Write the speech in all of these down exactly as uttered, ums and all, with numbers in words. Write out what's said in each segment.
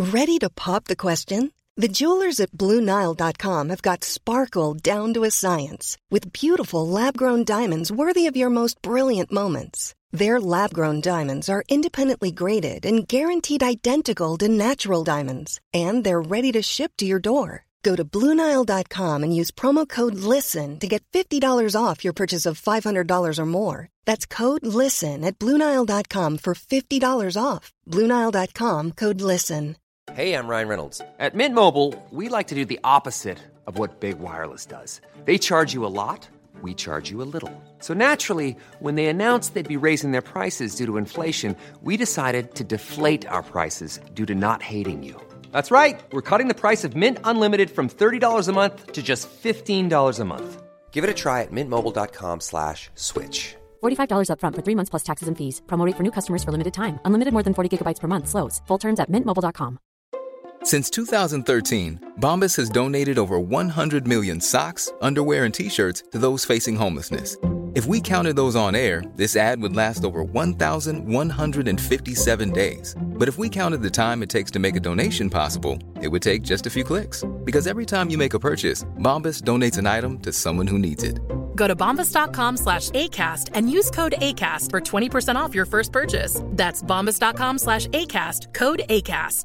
Ready to pop the question? The jewelers at Blue Nile dot com have got sparkle down to a science with beautiful lab-grown diamonds worthy of your most brilliant moments. Their lab-grown diamonds are independently graded and guaranteed identical to natural diamonds, and they're ready to ship to your door. Go to Blue Nile dot com and use promo code LISTEN to get fifty dollars off your purchase of five hundred dollars or more. That's code LISTEN at Blue Nile dot com for fifty dollars off. Blue Nile dot com, code LISTEN. Hey, I'm Ryan Reynolds. At Mint Mobile, we like to do the opposite of what Big Wireless does. They charge you a lot, we charge you a little. So naturally, when they announced they'd be raising their prices due to inflation, we decided to deflate our prices due to not hating you. That's right. We're cutting the price of Mint Unlimited from thirty dollars a month to just fifteen dollars a month. Give it a try at mintmobile.com slash switch. forty-five dollars up front for three months plus taxes and fees. Promo rate for new customers for limited time. Unlimited more than forty gigabytes per month. Slows full terms at mint mobile dot com. Since two thousand thirteen, Bombas has donated over one hundred million socks, underwear, and T-shirts to those facing homelessness. If we counted those on air, this ad would last over one thousand one hundred fifty-seven days. But if we counted the time it takes to make a donation possible, it would take just a few clicks. Because every time you make a purchase, Bombas donates an item to someone who needs it. Go to bombas.com slash ACAST and use code ACAST for twenty percent off your first purchase. That's bombas.com slash ACAST, code ACAST.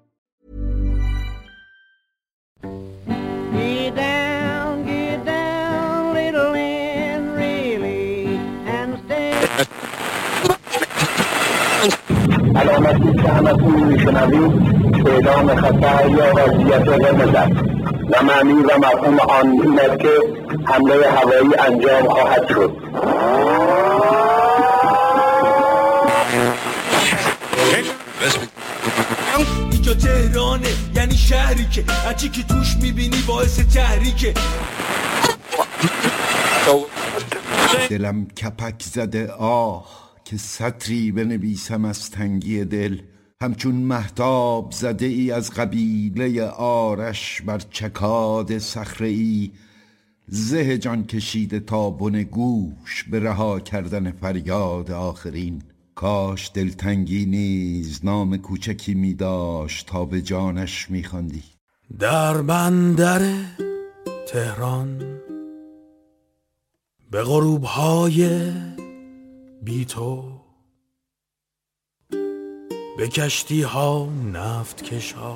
Get down, get down, little and really, and stay. علامتی که همتون میشنوید اعلام خطر یا وضعیت قرمز است و معنی و مفهوم آن این است که حمله هوایی انجام خواهد شد. اینجا تهرانه، یعنی شهری که هرچی که توش میبینی باعث تحریکه. دلم کپک زده آه که سطری بنویسم از تنگی دل، همچون مهتاب زده ای از قبیله آرش بر چکاد صخره ای، زه جان کشیده تا بن گوش به رها کردن فریاد آخرین. کاش دلتنگی نیز نام کوچکی می داشت تا به جانش می خواندی. در بندر تهران به غروب‌های بی تو، به کشتی ها نفت کش ها،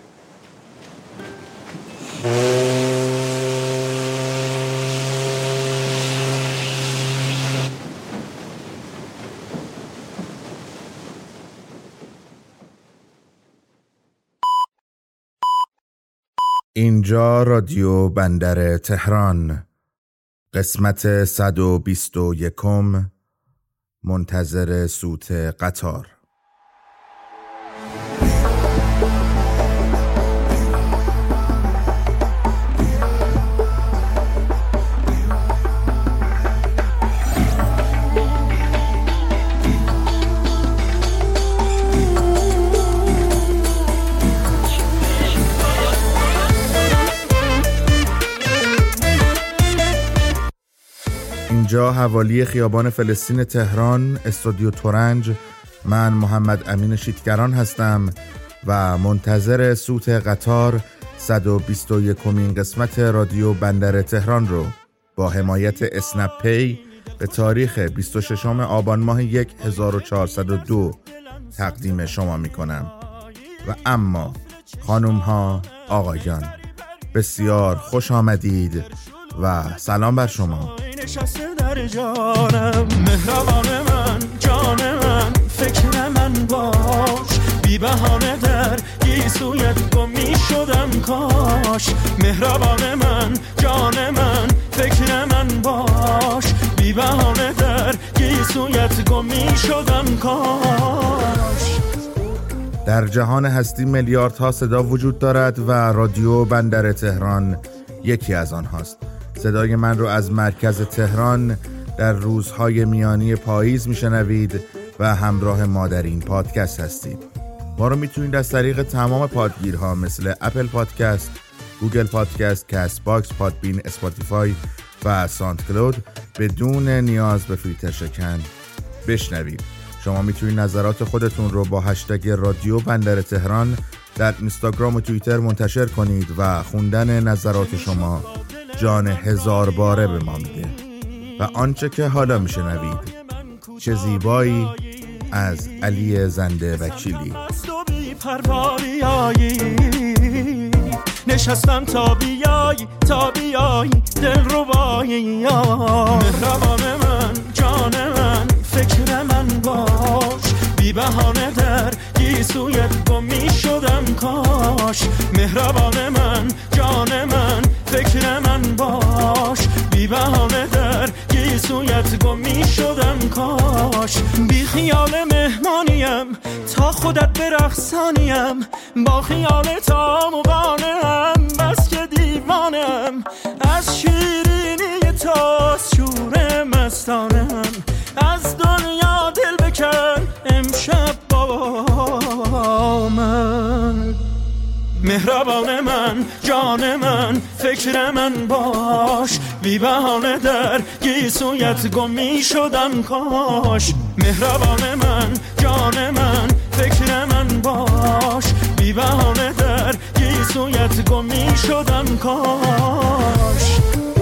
اینجا رادیو بندر تهران، قسمت صد و بیست و یکم، منتظر سوت قطار. اینجا حوالی خیابان فلسطین تهران، استودیو تورنج. من محمد امین شیتگران هستم و منتظر سوت قطار صد و بیست و یکمین قسمت رادیو بندر تهران رو با حمایت اسنپ پی به تاریخ بیست و ششم آبان ماه هزار و چهارصد و دو تقدیم شما می کنم. و اما خانوم ها، آقایان، بسیار خوش آمدید و سلام بر شما. نشسته در جانم، مهربان من، جان من، فکر من باش، بی بهانه در گیسویت گم می شدم کاش. مهربان من، جان من، فکر من باش، بی بهانه در گیسویت گم می شدم کاش. در جهان هستی میلیاردها صدا وجود دارد و رادیو بندر تهران یکی از آنهاست. صدای من رو از مرکز تهران در روزهای میانی پاییز میشنوید و همراه ما در این پادکست هستید. ما رو میتونید از طریق تمام پادگیرها مثل اپل پادکست، گوگل پادکست، کست باکس، پادبین، اسپاتیفای و ساوند کلود بدون نیاز به فیلتر شکن بشنوید. شما میتونید نظرات خودتون رو با هشتگ رادیو بندر تهران در اینستاگرام و توییتر منتشر کنید و خوندن نظرات شما جان هزار باره به ما میده. و آنچه که حالا میشنوید چه زیبایی از علی زنده وکیلی. نشستم تا بیایی تا بیایی دل رو بایی مهربان من جان من فکر من باش بی بهانه در گیسویت گم می شدم کاش مهربان من جان من فکر من باش بی بهانه در گیسویت گم می شدم کاش بی خیال مهمانیم تا خودت برقصانیم با خیال تا مبانم بس که دیوانم از شیرینی تا شور مستانم از دنیا دل بکن امشب با من مهربان من جان من فکر من باش بی بهانه در گیسویت گم می شدم کاش مهربان من جان من فکر من باش بی بهانه در گیسویت گم می شدم کاش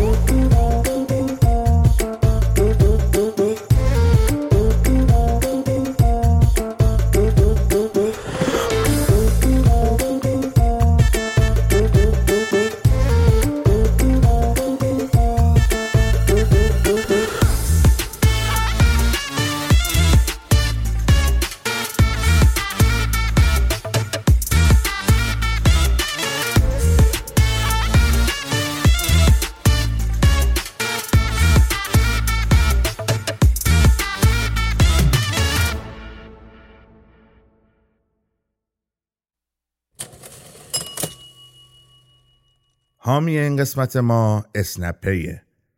حامی این قسمت ما اسنپ پیه.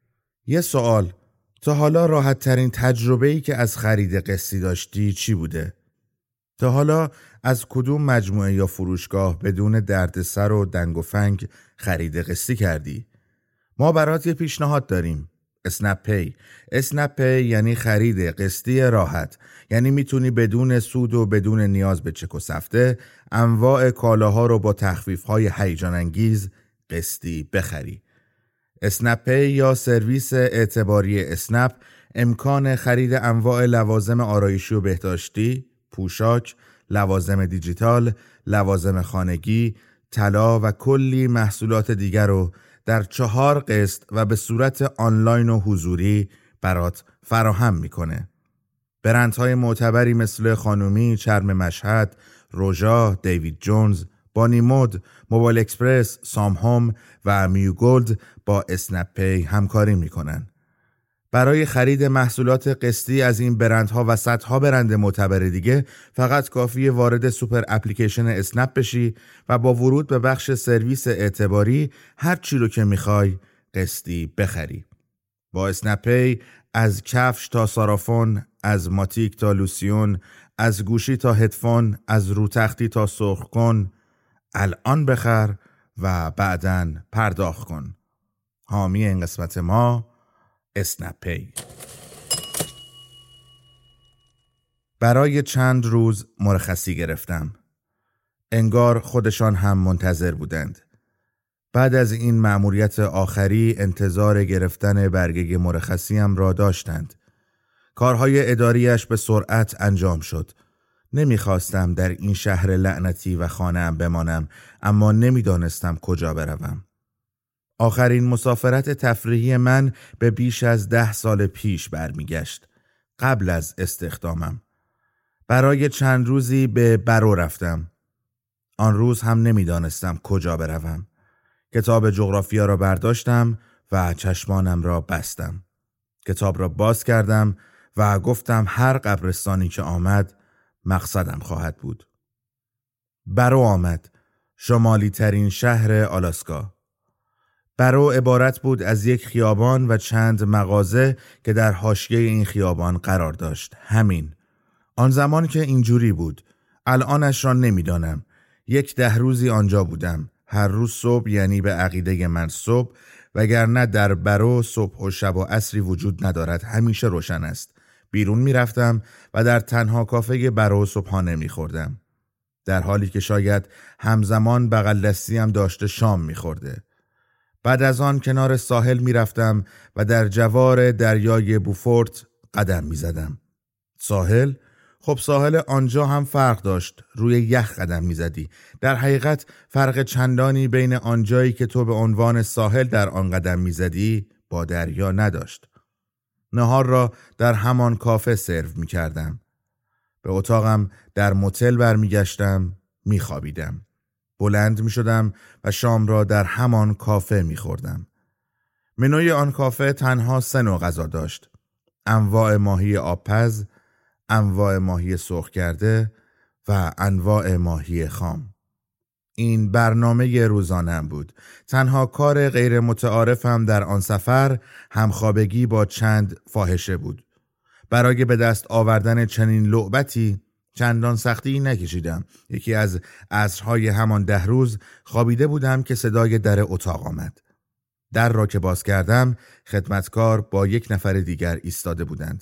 یه سوال، تا حالا راحت ترین تجربه‌ای که از خرید قسطی داشتی چی بوده؟ تا حالا از کدوم مجموعه یا فروشگاه بدون دردسر و دنگ و فنگ خرید قسطی کردی؟ ما برات یه پیشنهاد داریم. اسنپ پی. اسنپ پی یعنی خرید قسطی راحت. یعنی میتونی بدون سود و بدون نیاز به چک و سفته انواع کالاها رو با تخفیف‌های هیجان انگیز قسطی بخری. اسنپ پی یا سرویس اعتباری اسنپ امکان خرید انواع لوازم آرایشی و بهداشتی، پوشاک، لوازم دیجیتال، لوازم خانگی، طلا و کلی محصولات دیگر رو در چهار قسط و به صورت آنلاین و حضوری برات فراهم میکنه. برندهای معتبری مثل خانومی، چرم مشهد، روژا، دیوید جونز، بانی مود، موبایل اکسپرس، سام هوم و میو گولد با اسنپ پی همکاری میکنن. برای خرید محصولات قسطی از این برندها و صدها برند معتبر دیگه فقط کافیه وارد سوپر اپلیکیشن اسنپ بشی و با ورود به بخش سرویس اعتباری هر چی رو که میخوای قسطی بخری. با اسنپ پی از کفش تا سارافون، از ماتیک تا لوسیون، از گوشی تا هدفون، از روتختی تا سرخکن، الان بخر و بعداً پرداخت کن. حامی این قسمت ما اسنپ پی. برای چند روز مرخصی گرفتم. انگار خودشان هم منتظر بودند. بعد از این مأموریت آخری انتظار گرفتن برگه مرخصیم را داشتند. کارهای اداریش به سرعت انجام شد. نمیخواستم در این شهر لعنتی و خانه‌ام بمانم، اما نمیدانستم کجا بروم. آخرین مسافرت تفریحی من به بیش از ده سال پیش برمیگشت، قبل از استخدامم. برای چند روزی به برو رفتم. آن روز هم نمیدانستم کجا بروم. کتاب جغرافیا را برداشتم و چشمانم را بستم. کتاب را باز کردم و گفتم هر قبرستانی که آمد مقصدم خواهد بود. برو آمد، شمالی ترین شهر آلاسکا. برو عبارت بود از یک خیابان و چند مغازه که در حاشیه این خیابان قرار داشت. همین. آن زمان که اینجوری بود. الانش را نمیدانم. یک ده روزی آنجا بودم. هر روز صبح، یعنی به عقیده من صبح، وگرنه در برو صبح و شب و عصری وجود ندارد، همیشه روشن است. بیرون می رفتم و در تنها کافه برو صبحانه می خوردم. در حالی که شاید همزمان بغل دستی هم داشته شام میخورده. بعد از آن کنار ساحل میرفتم و در جوار دریای بوفورت قدم میزدم. ساحل؟ خب ساحل آنجا هم فرق داشت. روی یخ قدم میزدی. در حقیقت فرق چندانی بین آنجایی که تو به عنوان ساحل در آن قدم میزدی با دریا نداشت. نهار را در همان کافه سرو میکردم. به اتاقم در موتل برمیگشتم، میخوابیدم. بلند میشدم و شام را در همان کافه میخوردم. منوی آن کافه تنها سه نوع غذا داشت: انواع ماهی آبپز، انواع ماهی سرخ کرده و انواع ماهی خام. این برنامه روزانه‌ام بود. تنها کار غیر متعارفم در آن سفر همخوابگی با چند فاحشه بود. برای به دست آوردن چنین لعبتی چندان سختی نکشیدم. یکی از عصرهای همان ده روز خوابیده بودم که صدای در اتاق آمد. در را که باز کردم، خدمتکار با یک نفر دیگر ایستاده بودند.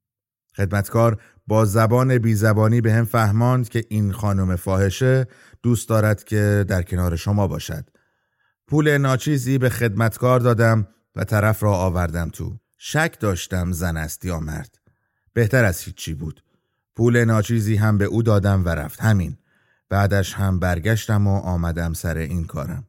خدمتکار با زبان بی زبانی به هم فهماند که این خانم فاحشه دوست دارد که در کنار شما باشد. پول ناچیزی به خدمتکار دادم و طرف را آوردم تو. شک داشتم زن است یا مرد. بهتر از هیچی بود. پول ناچیزی هم به او دادم و رفت. همین. بعدش هم برگشتم و آمدم سر این کارم.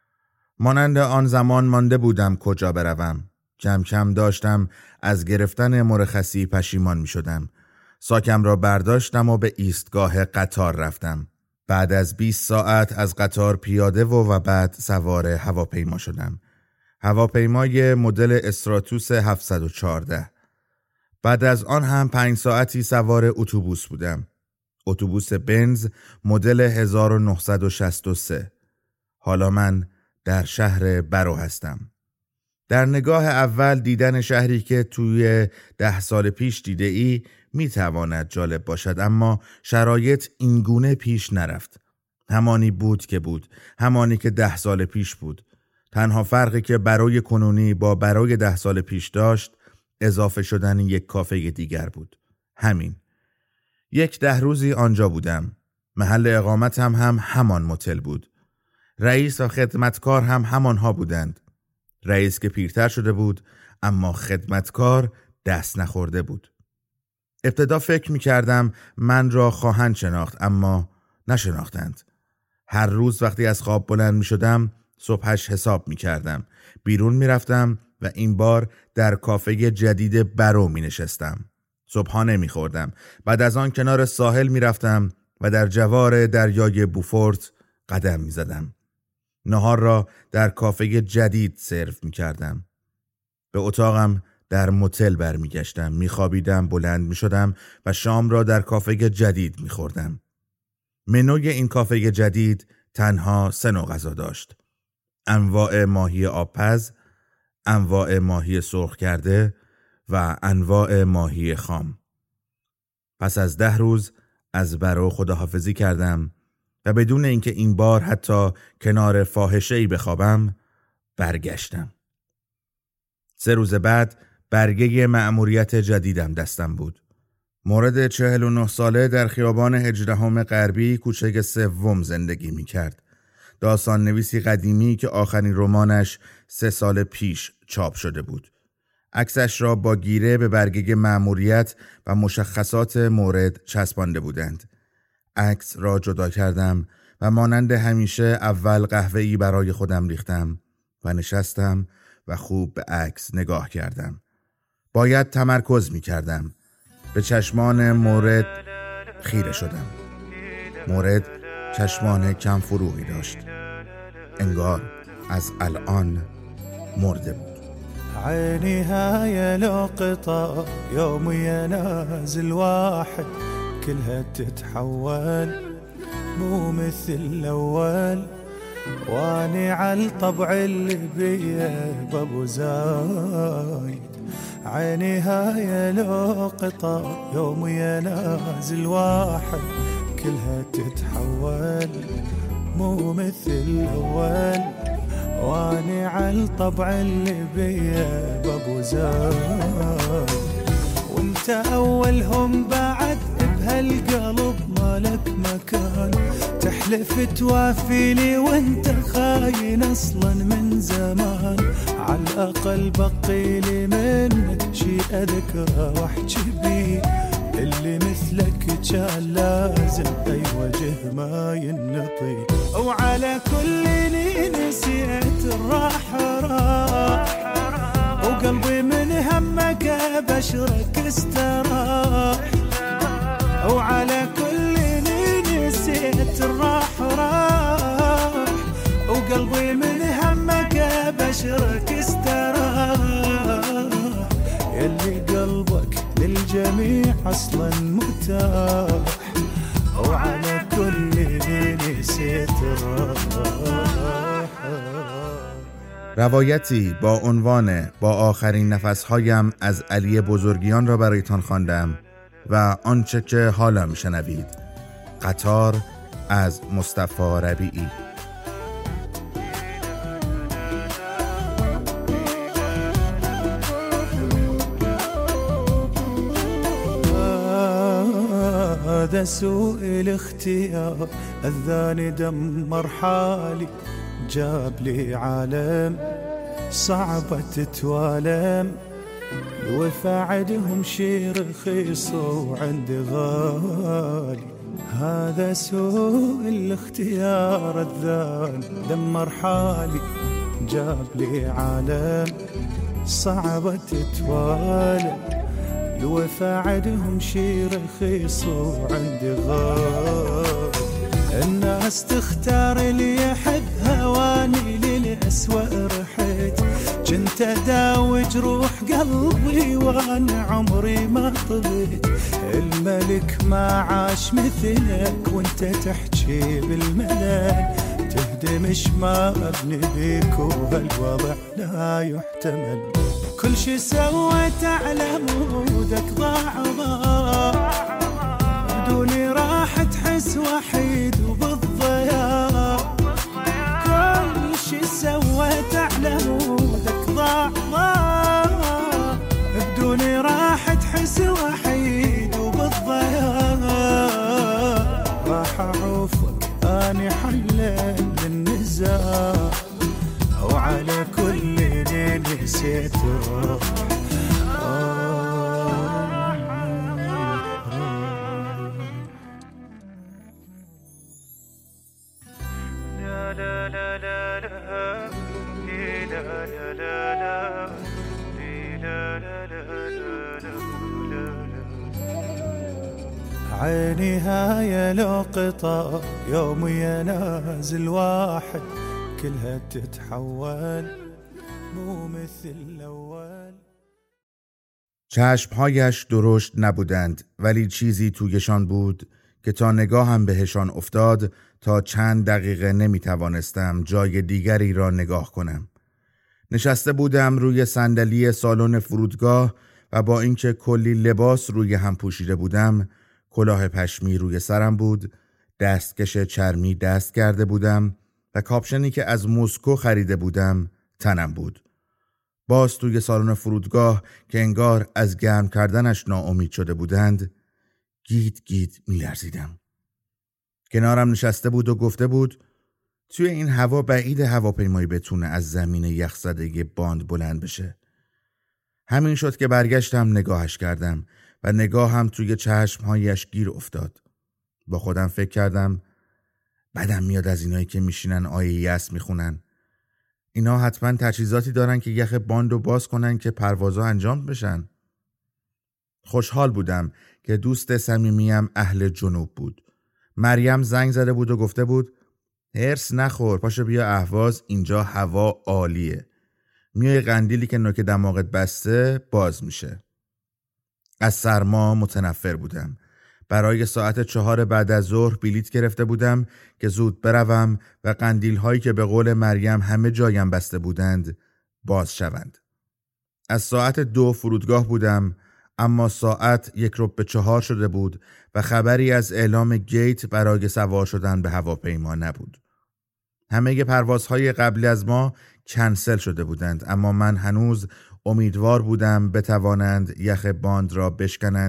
مانند آن زمان مانده بودم کجا بروم. کم کم داشتم از گرفتن مرخصی پشیمان می شدم. ساکم را برداشتم و به ایستگاه قطار رفتم. بعد از بیست ساعت از قطار پیاده و و بعد سوار هواپیما شدم. هواپیمای مدل استراتوس هفتصد و چهارده. بعد از آن هم پنج ساعتی سوار اتوبوس بودم. اتوبوس بنز مدل هزار و نهصد و شصت و سه. حالا من در شهر برو هستم. در نگاه اول دیدن شهری که توی ده سال پیش دیده ای می تواند جالب باشد، اما شرایط اینگونه پیش نرفت. همانی بود که بود، همانی که ده سال پیش بود. تنها فرقی که برای کنونی با برای ده سال پیش داشت اضافه شدن یک کافه دیگر بود. همین. یک ده روزی آنجا بودم. محل اقامتم هم همان موتل بود. رئیس و خدمتکار هم همانها بودند. رئیس که پیرتر شده بود، اما خدمتکار دست نخورده بود. ابتدا فکر می کردم من را خواهند شناخت، اما نشناختند. هر روز وقتی از خواب بلند می شدم صبحش حساب می کردم. بیرون می رفتم و این بار در کافه جدید برو می نشستم. صبحانه می خوردم. بعد از آن کنار ساحل می رفتم و در جوار دریای بوفورت قدم می زدم. نهار را در کافه جدید سرو می کردم. به اتاقم در موتل برمی گشتم. می خوابیدم، بلند می شدم و شام را در کافه جدید می خوردم. منوی این کافه جدید تنها سه نوع غذا داشت: انواع ماهی آبپز، انواع ماهی سرخ کرده و انواع ماهی خام. پس از ده روز از برو خداحافظی کردم و بدون اینکه این بار حتی کنار فاحشه‌ای بخوابم برگشتم. سه روز بعد برگه مأموریت جدیدم دستم بود. مورد چهل و نه ساله در خیابان هجدهم غربی کوچه سوم زندگی می کرد. داستان نویسی قدیمی که آخرین رمانش سه سال پیش چاپ شده بود. عکسش را با گیره به برگه مأموریت و مشخصات مورد چسبانده بودند. عکس را جدا کردم و مانند همیشه اول قهوه‌ای برای خودم ریختم و نشستم و خوب به عکس نگاه کردم. باید تمرکز می کردم. به چشمان مورد خیره شدم. مورد چشمان کم فروغی داشت. انگار از الان مرده بود. عيني هاي لقطة يوم ينازل واحد كلها تتحول مو مثل الأول واني على الطبع اللي بيه بابو زايد عيني هاي لقطة يوم ينازل واحد كلها تتحول مو مثل الأول واني على الطبع اللي بيه بابو زايد وانت اولهم بعد بهالقلب مالك مكان، تحلف توافيلي وانت خاين اصلا من زمان، على الاقل بقيلي منك شي اذكره واحكي بيه، اللي مثلك كان لازم اي وجه ما ينطي، وعلى كل اللي نسيت الراح راح، وقلبي من همك بشرك استراح، وعلى كل اللي نسيت الراح راح، وقلبي من همك بشرك استراح، يلي قلبك للجميع اصلا متاح، وعلى كل اللي نسيت الراح. روایتی با عنوان با آخرین نفسهایم از علی بزرگیان را برایتان خواندم و آنچه که حالا میشنوید قطار از مصطفی ربیعی. هذا سوء الاختيار الذاني دمر حالي، جاب لي عالم صعبة تتوالم، الوفا عندهم شي رخيص وعندي غالي، هذا سوء الاختيار الذاني دمر حالي، جاب لي عالم صعبة تتوالم، الوفا عندهم شي رخيص وعندي غالي، الناس تختار اللي يحب هواني للأسوأ رحت، كنت اداوي جروح قلبي وانا عمري ما طلت، الملك ما عاش مثلك وانت تحكي بالملل، تهدمش ما ابني بيك وهالوضع لا يحتمل، كل شي سويت على مودك ضاع ضاع، بدوني راح تحس وحيد وبالضياع، كل شي سويت على مودك ضاع ضاع، بدوني راح تحس وحيد وبالضياع، راح اعوفك اني حلل للنزاع، وعلى كل اللي نسيته عيني هاي لو قطار يوم ينازل واحد، كلها تتحول مو مثل الأول. چشمهایش درشت نبودند ولی چیزی تویشان بود که تا نگاهم بهشان افتاد تا چند دقیقه نمی توانستم جای دیگری را نگاه کنم. نشسته بودم روی صندلی سالن فرودگاه و با اینکه کلی لباس روی هم پوشیده بودم، کلاه پشمی روی سرم بود، دستکش چرمی دست کرده بودم و کاپشنی که از مسکو خریده بودم تنم بود. باز توی سالن فرودگاه که انگار از گرم کردنش ناامید شده بودند، گید گید می لرزیدم. کنارم نشسته بود و گفته بود توی این هوا بعید هواپیمایی بتونه از زمین یخزده باند بلند بشه. همین شد که برگشتم نگاهش کردم و نگاهم توی چشمهایش گیر افتاد. با خودم فکر کردم بدم میاد از اینایی که میشینن آیه یس میخونن. اینا حتما تجهیزاتی دارن که یخ باندو باز کنن که پروازها انجام بشن. خوشحال بودم که دوست صمیمیم اهل جنوب بود. مریم زنگ زده بود و گفته بود هرس نخور، پاشو بیا اهواز، اینجا هوا عالیه. میای قندیلی که نوک دماغت بسته باز میشه. از سرما متنفر بودم. برای ساعت چهار بعد از ظهر بلیت گرفته بودم که زود بروم و قندیل هایی که به قول مریم همه جایم بسته بودند باز شوند. از ساعت دو فرودگاه بودم، اما ساعت یک ربع به چهار شده بود و خبری از اعلام گیت برای سوار شدن به هواپیما نبود. همه پروازهای قبلی از ما کنسل شده بودند، اما من هنوز امیدوار بودم بتوانند یخ باند را بشکنند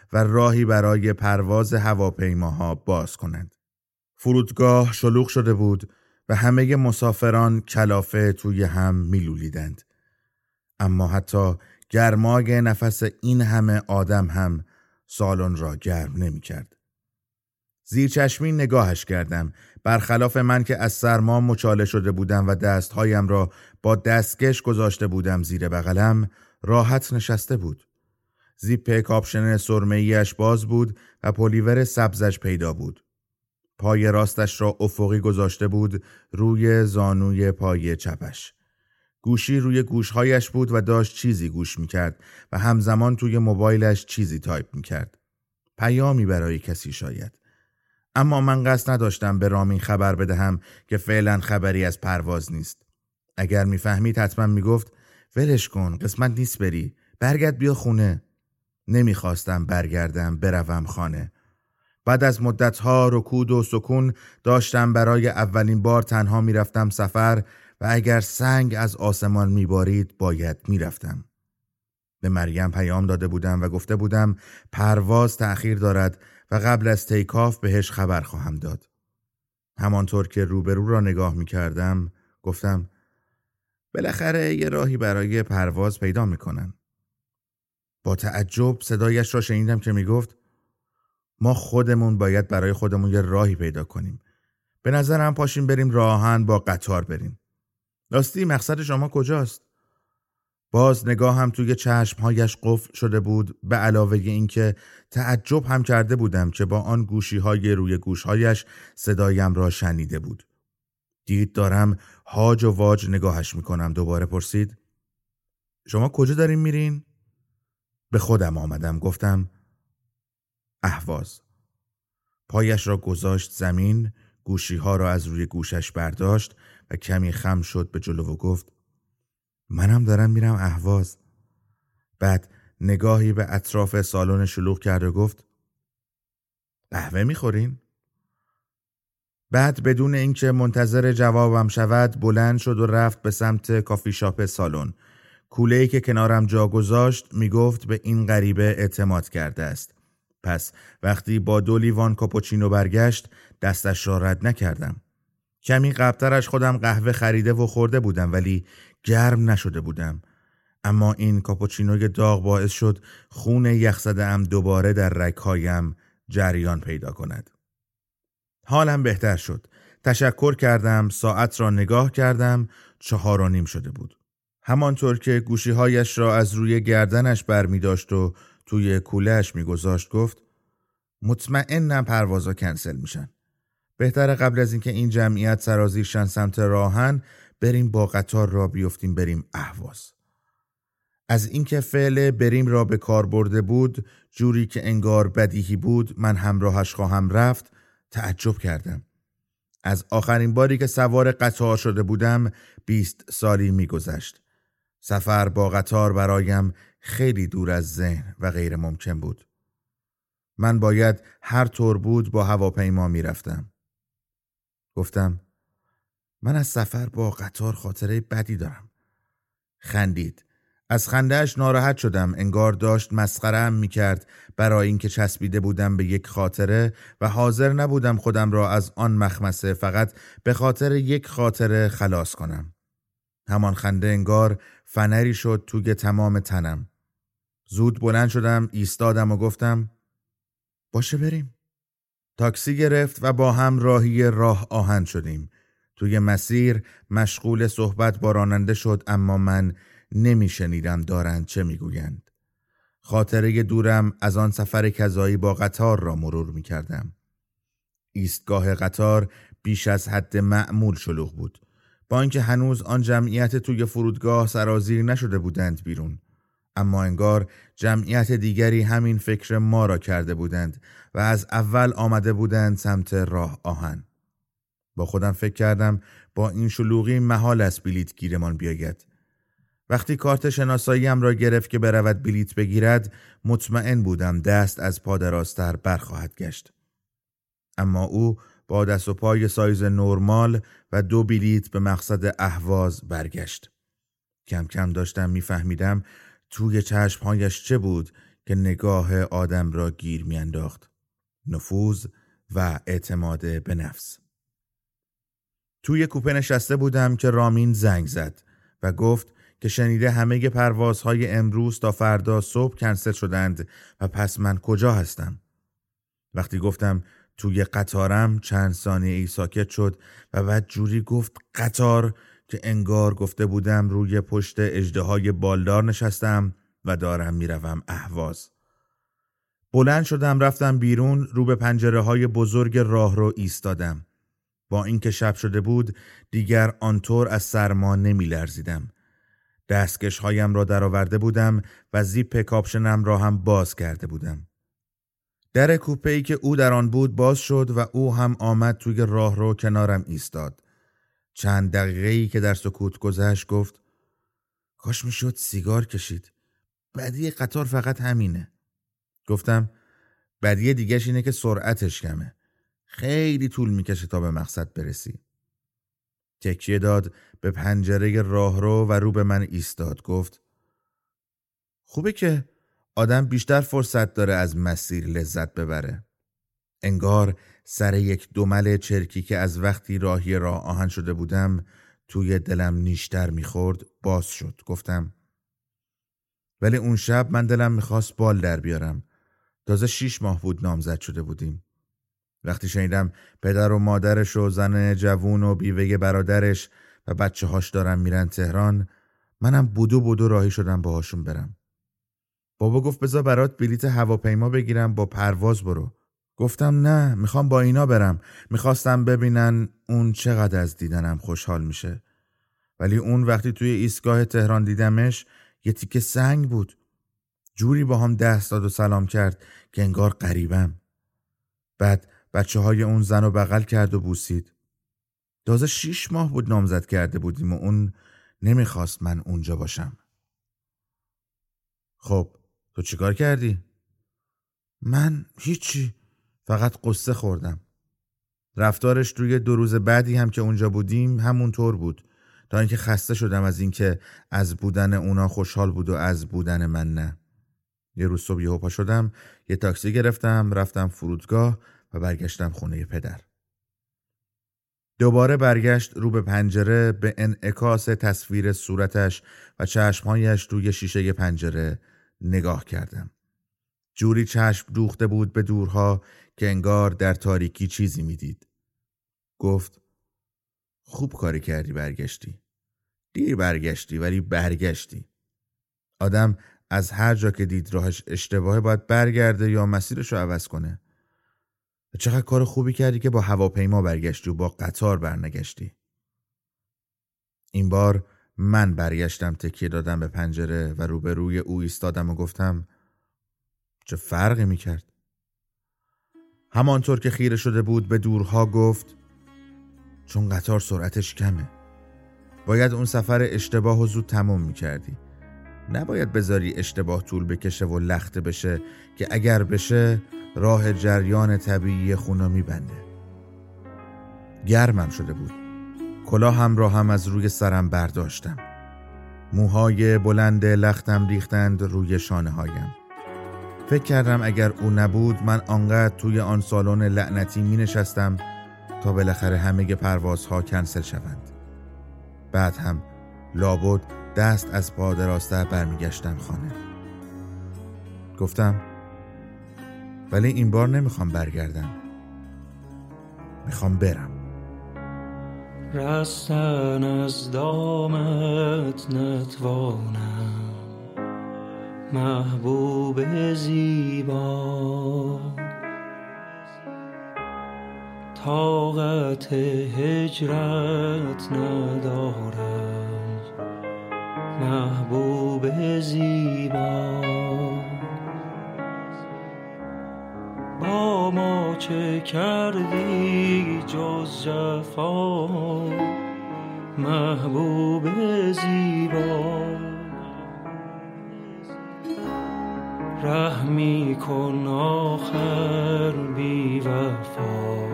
و راهی برای پرواز هواپیماها باز کنند. فرودگاه شلوغ شده بود و همه مسافران کلافه توی هم میلولیدند. اما حتی گرمای نفس این همه آدم هم سالن را گرم نمی کرد. زیر چشمی نگاهش کردم، برخلاف من که از سرما مچاله شده بودم و دستهایم را با دستکش گذاشته بودم زیر بغلم، راحت نشسته بود. زیپ کاپشن سرمه‌ایش باز بود و پلیور سبزش پیدا بود. پای راستش را افقی گذاشته بود روی زانوی پای چپش. گوشی روی گوشهایش بود و داشت چیزی گوش میکرد و همزمان توی موبایلش چیزی تایپ میکرد. پیامی برای کسی شاید. اما من قصد نداشتم به رامین خبر بدهم که فعلا خبری از پرواز نیست. اگر میفهمید حتما میگفت ولش کن، قسمت نیست بری، برگرد بیا خونه. نمیخواستم برگردم بروم خانه. بعد از مدتها رکود و سکون داشتم برای اولین بار تنها میرفتم سفر و اگر سنگ از آسمان میبارید باید میرفتم. به مریم پیام داده بودم و گفته بودم پرواز تأخیر دارد و قبل از تیکاف بهش خبر خواهم داد. همانطور که روبرو را نگاه میکردم گفتم بالاخره یه راهی برای پرواز پیدا میکنن. با تعجب صدایش را شنیدم که میگفت ما خودمون باید برای خودمون یه راهی پیدا کنیم. به نظرم پاشیم بریم راه آهن با قطار بریم. راستی مقصد شما کجاست؟ باز نگاه هم توی چشمهایش قفل شده بود، به علاوه این که تعجب هم کرده بودم که با آن گوشی‌های روی گوشهایش صدایم را شنیده بود. دید دارم هاج و واج نگاهش میکنم. دوباره پرسید شما کجا دارین میرین؟ به خودم آمدم. گفتم اهواز. پایش را گذاشت زمین، گوشی‌ها را از روی گوشش برداشت و کمی خم شد به جلو و گفت منم دارم میرم اهواز. بعد نگاهی به اطراف سالن شلوغ کرد و گفت قهوه میخورین؟ بعد بدون اینکه منتظر جوابم شود بلند شد و رفت به سمت کافی شاپ سالن. کوله‌ای که کنارم جا گذاشت میگفت به این غریبه اعتماد کرده است. پس وقتی با دو لیوان کاپوچینو برگشت دستش را رد نکردم. کمی قبل‌ترش خودم قهوه خریده و خورده بودم ولی گرم نشده بودم. اما این کاپوچینوی داغ باعث شد خون یخزده‌ام دوباره در رگ‌هایم جریان پیدا کند. حالم بهتر شد. تشکر کردم، ساعت را نگاه کردم، چهار و نیم شده بود. همانطور که گوشی‌هایش را از روی گردنش برمی داشت و توی کوله‌اش می گذاشت گفت مطمئنم پروازا کنسل میشن. بهتره قبل از اینکه این جمعیت سرازیر شن سمت راهن بریم با قطار را بیفتیم بریم اهواز. از اینکه فعل بریم را به کار برده بود جوری که انگار بدیهی بود من همراهش خواهم رفت تعجب کردم. از آخرین باری که سوار قطار شده بودم بیست سالی میگذشت. سفر با قطار برایم خیلی دور از ذهن و غیر ممکن بود. من باید هر طور بود با هواپیما میرفتم. گفتم من از سفر با قطار خاطره بدی دارم. خندید. از خنده‌اش ناراحت شدم. انگار داشت مسخره‌ام میکرد برای اینکه چسبیده بودم به یک خاطره و حاضر نبودم خودم را از آن مخمسه فقط به خاطر یک خاطره خلاص کنم. همان خنده انگار فنری شد توی تمام تنم. زود بلند شدم، ایستادم و گفتم باشه بریم. تاکسی گرفت و با هم راهی راه آهن شدیم. توی مسیر مشغول صحبت با راننده شد اما من نمی شنیدم دارند چه می گویند. خاطره دورم از آن سفر کذایی با قطار را مرور می کردم. ایستگاه قطار بیش از حد معمول شلوغ بود. با اینکه هنوز آن جمعیت توی فرودگاه سرازیر نشده بودند بیرون. اما انگار جمعیت دیگری همین فکر ما را کرده بودند و از اول آمده بودند سمت راه آهن. با خودم فکر کردم با این شلوغی محال است بلیت گیرمان بیاید. وقتی کارت شناساییم را گرفت که برود بلیت بگیرد مطمئن بودم دست از پا درازتر برخواهد گشت. اما او با دست و پای سایز نرمال و دو بلیت به مقصد اهواز برگشت. کم کم داشتم میفهمیدم توی چشمهایش چه بود که نگاه آدم را گیر میانداخت، نفوذ و اعتماد به نفس. توی کوپه نشسته بودم که رامین زنگ زد و گفت که شنیده همه پروازهای امروز تا فردا صبح کنسل شدند و پس من کجا هستم؟ وقتی گفتم توی قطارم چند ثانیه ای ساکت شد و بعد جوری گفت قطار که انگار گفته بودم روی پشت اژدهای بالدار نشستم و دارم میروم اهواز. بلند شدم رفتم بیرون، رو به پنجره های بزرگ راهرو ایستادم. با اینکه شب شده بود دیگر آنطور از سرما نمی لرزیدم. دستکش هایم را درآورده بودم و زیپ کاپشنم را هم باز کرده بودم. در کوپه‌ای که او در آن بود باز شد و او هم آمد توی راهرو کنارم ایستاد. چند دقیقه‌ای که در سکوت گذشت گفت کاش میشد سیگار کشید. بدی قطار فقط همینه. گفتم بدی دیگه‌ش اینه که سرعتش کمه. خیلی طول میکشه تا به مقصد برسی. تکیه داد به پنجره راهرو و رو به من ایستاد. گفت خوبه که آدم بیشتر فرصت داره از مسیر لذت ببره. انگار سر یک دمل چرکی که از وقتی راهی راه آهن شده بودم توی دلم نیشتر میخورد باز شد. گفتم ولی اون شب من دلم میخواست بال در بیارم. تازه شیش ماه بود نامزد شده بودیم. وقتی شنیدم پدر و مادرش و زن جوون و بیوه برادرش و بچه هاش دارن میرن تهران، منم بودو بودو راهی شدم باهاشون برم. بابا گفت بذار برات بلیت هواپیما بگیرم با پرواز برو. گفتم نه، میخوام با اینا برم. میخواستم ببینن اون چقدر از دیدنم خوشحال میشه. ولی اون وقتی توی ایستگاه تهران دیدمش یه تیکه سنگ بود. جوری با هم دست داد و سلام کرد که انگار غریبم. بعد بچه های اون زن رو بغل کرد و بوسید. تازه شیش ماه بود نامزد کرده بودیم و اون نمیخواست من اونجا باشم. خب تو چیکار کردی؟ من هیچی، فقط قصه خوردم. رفتارش توی دو روز بعدی هم که اونجا بودیم همون طور بود، تا اینکه خسته شدم از اینکه از بودن اونا خوشحال بود و از بودن من نه. یه روز صبح یهو پا شدم، یه تاکسی گرفتم، رفتم فرودگاه و برگشتم خونه پدر. دوباره برگشت رو به پنجره، به انعکاس تصویر صورتش و چشمهایش توی شیشه پنجره نگاه کردم. جوری چشم دوخته بود به دورها که انگار در تاریکی چیزی میدید. گفت خوب کاری کردی برگشتی. دیر برگشتی ولی برگشتی. آدم از هر جا که دید راهش اشتباهه باید برگرده یا مسیرش رو عوض کنه. چقدر کار خوبی کردی که با هواپیما برگشتی و با قطار برنگشتی. این بار من برگشتم، تکیه دادم به پنجره و روبروی او ایستادم و گفتم چه فرقی میکرد؟ همانطور که خیره شده بود به دورها گفت چون قطار سرعتش کمه. باید اون سفر اشتباه و زود تموم میکردی. نباید بذاری اشتباه طول بکشه و لخته بشه که اگر بشه راه جریان طبیعی خونو میبنده. گرمم شده بود. کلاهم را هم از روی سرم برداشتم. موهای بلند لختم ریختند روی شانه هایم. فکر کردم اگر او نبود من آنقدر توی آن سالن لعنتی می نشستم تا بالاخره همه پروازها کنسل شوند. بعد هم لابد دست از پا درازتر برمیگشتم خانه. گفتم ولی این بار نمیخوام برگردم. میخوام برم. رستن از دامت نتوانم محبوب زیبا، طاقت هجرت ندارم محبوب زیبا. با ما چه کردی جز جفا محبوب زیبا. رحمی کن آخر بی وفا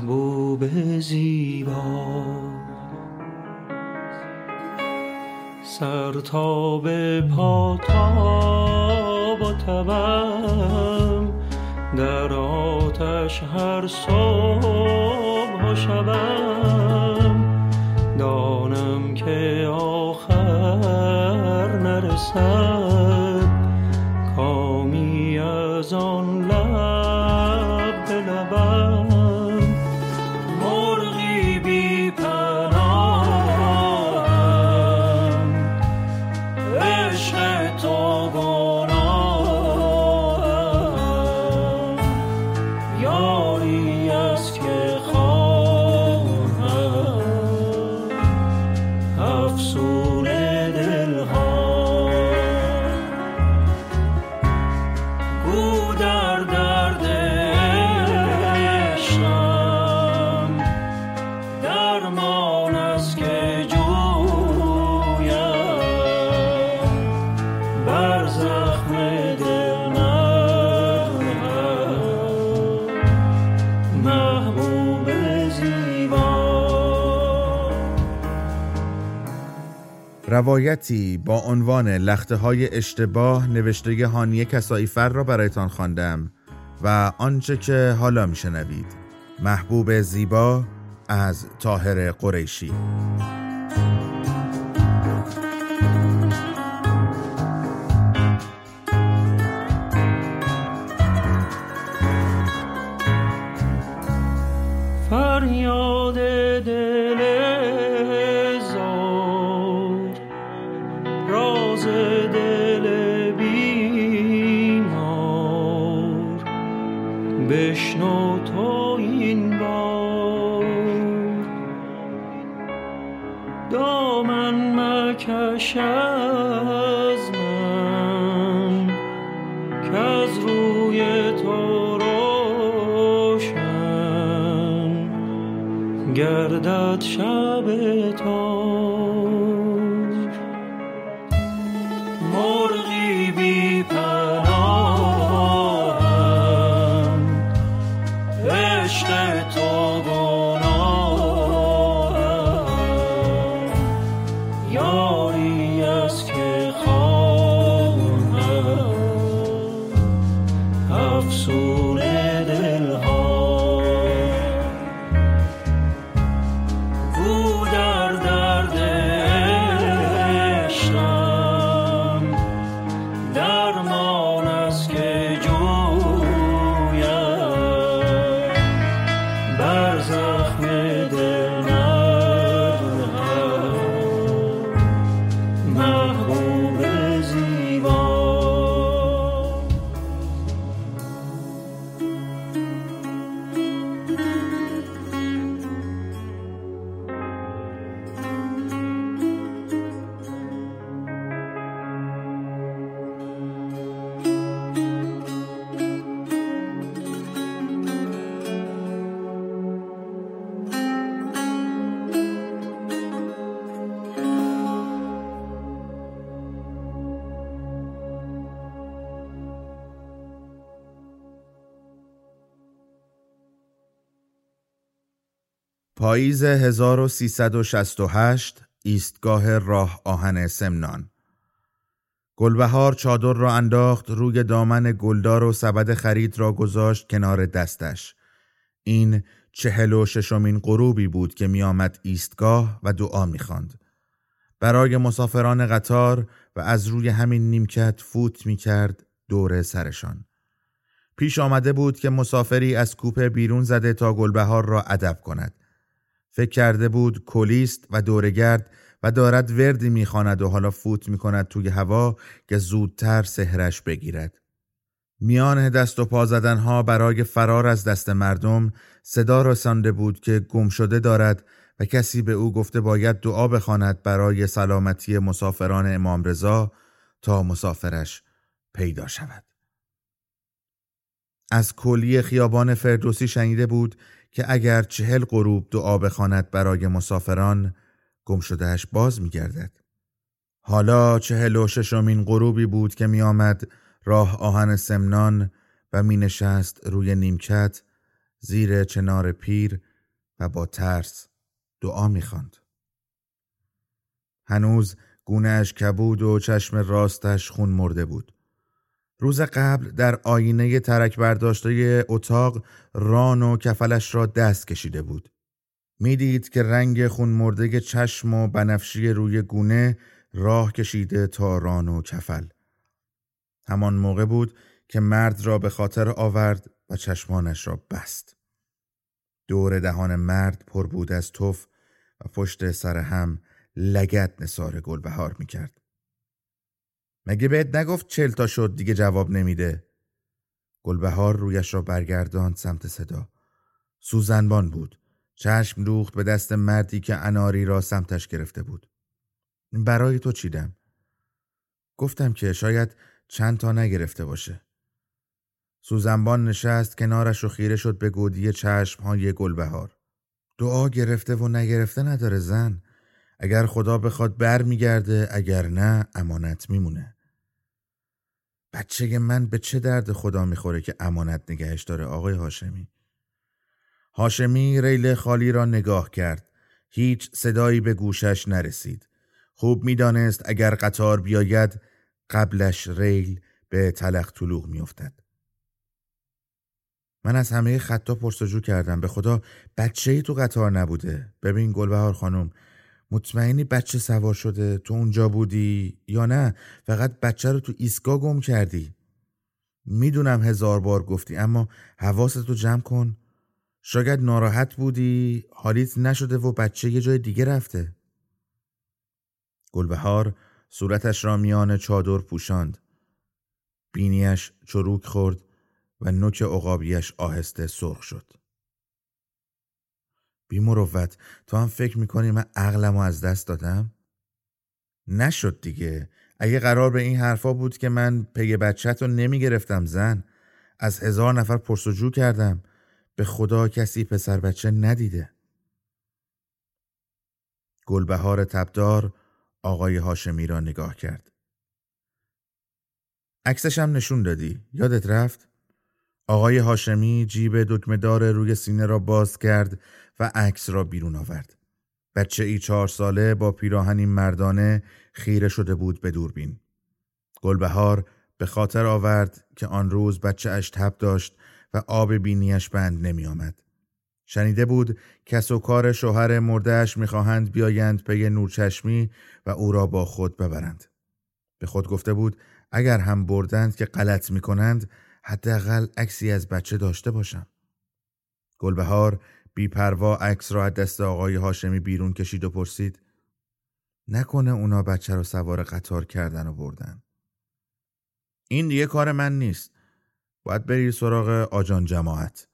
محبوب زیبا. سر تا به پا تاب و تبم در آتش هر صبح و شبم دانم که آخر نرسد کامی از آن لب به لبم مرغی بی پناهم عشق تو گناهم یاری است که خواهم افسون دلها گو در درد عشقم درمان است که جویم بر زخم دل نرم محبوب زیبا. روایتی با عنوان لخته‌های اشتباه نوشته هانیه کسائیفر را برایتان خواندم و آنچه که حالا میشنوید محبوب زیبا از طاهر قریشی. فریاد دل زار راز دل بیمار بشنو تو این بار دامن مکش از من که از روی تو روشن گردد شب تار مرغی بی پناهم عشق تو گناهم یاری است که خواهم افسون دلها گو در درد عشقم درمان است که جویم بر زخم دل نرم محبوب زیبا. پاییز هزار و سیصد و شصت و هشت ایستگاه راه آهن سمنان. گلبهار چادر را انداخت روی دامن گلدار و سبد خرید را گذاشت کنار دستش. این چهل و ششمین غروبی بود که می آمد ایستگاه و دعا می خواند برای مسافران قطار و از روی همین نیمکت فوت می کرد دور سرشان. پیش آمده بود که مسافری از کوپه بیرون زده تا گلبهار را ادب کند. فکر کرده بود کلیست و دورگرد و دارد وردی میخواند و حالا فوت میکند توی هوا که زودتر سحرش بگیرد. میان دست و پا زدنها برای فرار از دست مردم صدا رسانده بود که گم شده دارد و کسی به او گفته باید دعا بخواند برای سلامتی مسافران امام رضا تا مسافرش پیدا شود. از کلی خیابان فردوسی شنیده بود که اگر چهل غروب دعا بخواند برای مسافران گم شدهش باز می گردد. حالا چهل و ششمین غروبی بود که می آمد راه آهن سمنان و می نشست روی نیمکت زیر چنار پیر و با ترس دعا می خواند. هنوز گونه‌اش کبود و چشم راستش خون مرده بود. روز قبل در آینه ترک برداشته اتاق ران و کفلش را دست کشیده بود. میدید که رنگ خون مرده چشم و بنفشی روی گونه راه کشیده تا ران و کفل. همان موقع بود که مرد را به خاطر آورد و چشمانش را بست. دور دهان مرد پر بود از تف و پشت سر هم لگد نثار گلبهار میکرد. مگه بهت نگفت چل تا شد دیگه جواب نمیده؟ گلبهار رویش را برگرداند سمت صدا. سوزنبان بود. چشم دوخت به دست مردی که اناری را سمتش گرفته بود. برای تو چیدم. گفتم که شاید چند تا نگرفته باشه. سوزنبان نشست کنارش و خیره شد به گودی چشم های گلبهار. دعا گرفته و نگرفته نداره زن. اگر خدا بخواد بر میگرده، اگر نه امانت میمونه. بچه من به چه درد خدا میخوره که امانت نگهش داره آقای هاشمی؟ هاشمی ریل خالی را نگاه کرد. هیچ صدایی به گوشش نرسید. خوب میدانست اگر قطار بیاید قبلش ریل به تلخ طلوع میافتد. من از همه خطا پرسجو کردم. به خدا بچه‌ای تو قطار نبوده. ببین گلبهار خانم، مطمئنی بچه سوار شده؟ تو اونجا بودی یا نه فقط بچه رو تو ایستگاه گم کردی؟ میدونم هزار بار گفتی اما حواستو جمع کن. شاید ناراحت بودی، حالیت نشده و بچه یه جای دیگه رفته. گلبهار صورتش را میان چادر پوشاند. بینیش چروک خورد و نوک عقابیش آهسته سرخ شد. بی مروت، تو هم فکر میکنی من عقلمو از دست دادم؟ نشد دیگه. اگه قرار به این حرفا بود که من پی بچت رو نمیگرفتم زن. از هزار نفر پرسجو کردم. به خدا کسی پسر بچه ندیده. گلبهار تبدار آقای هاشمی را نگاه کرد. عکسش هم نشون دادی، یادت رفت؟ آقای هاشمی جیب دکمه‌دار روی سینه را باز کرد و عکس را بیرون آورد. بچه ای چهار ساله با پیراهنی مردانه خیره شده بود به دوربین. گلبهار به خاطر آورد که آن روز بچه اش تب داشت و آب بینیش بند نمی آمد. شنیده بود کس و کار شوهر مردهش میخواهند بیایند پی نورچشمی و او را با خود ببرند. به خود گفته بود اگر هم بردند که غلط میکنند حداقل عکسی از بچه داشته باشم. گلبهار بی پروا عکس را از دست آقای هاشمی بیرون کشید و پرسید نکنه اونا بچه رو سوار قطار کردن و بردن؟ این دیگه کار من نیست. باید بری سراغ آجان جماعت.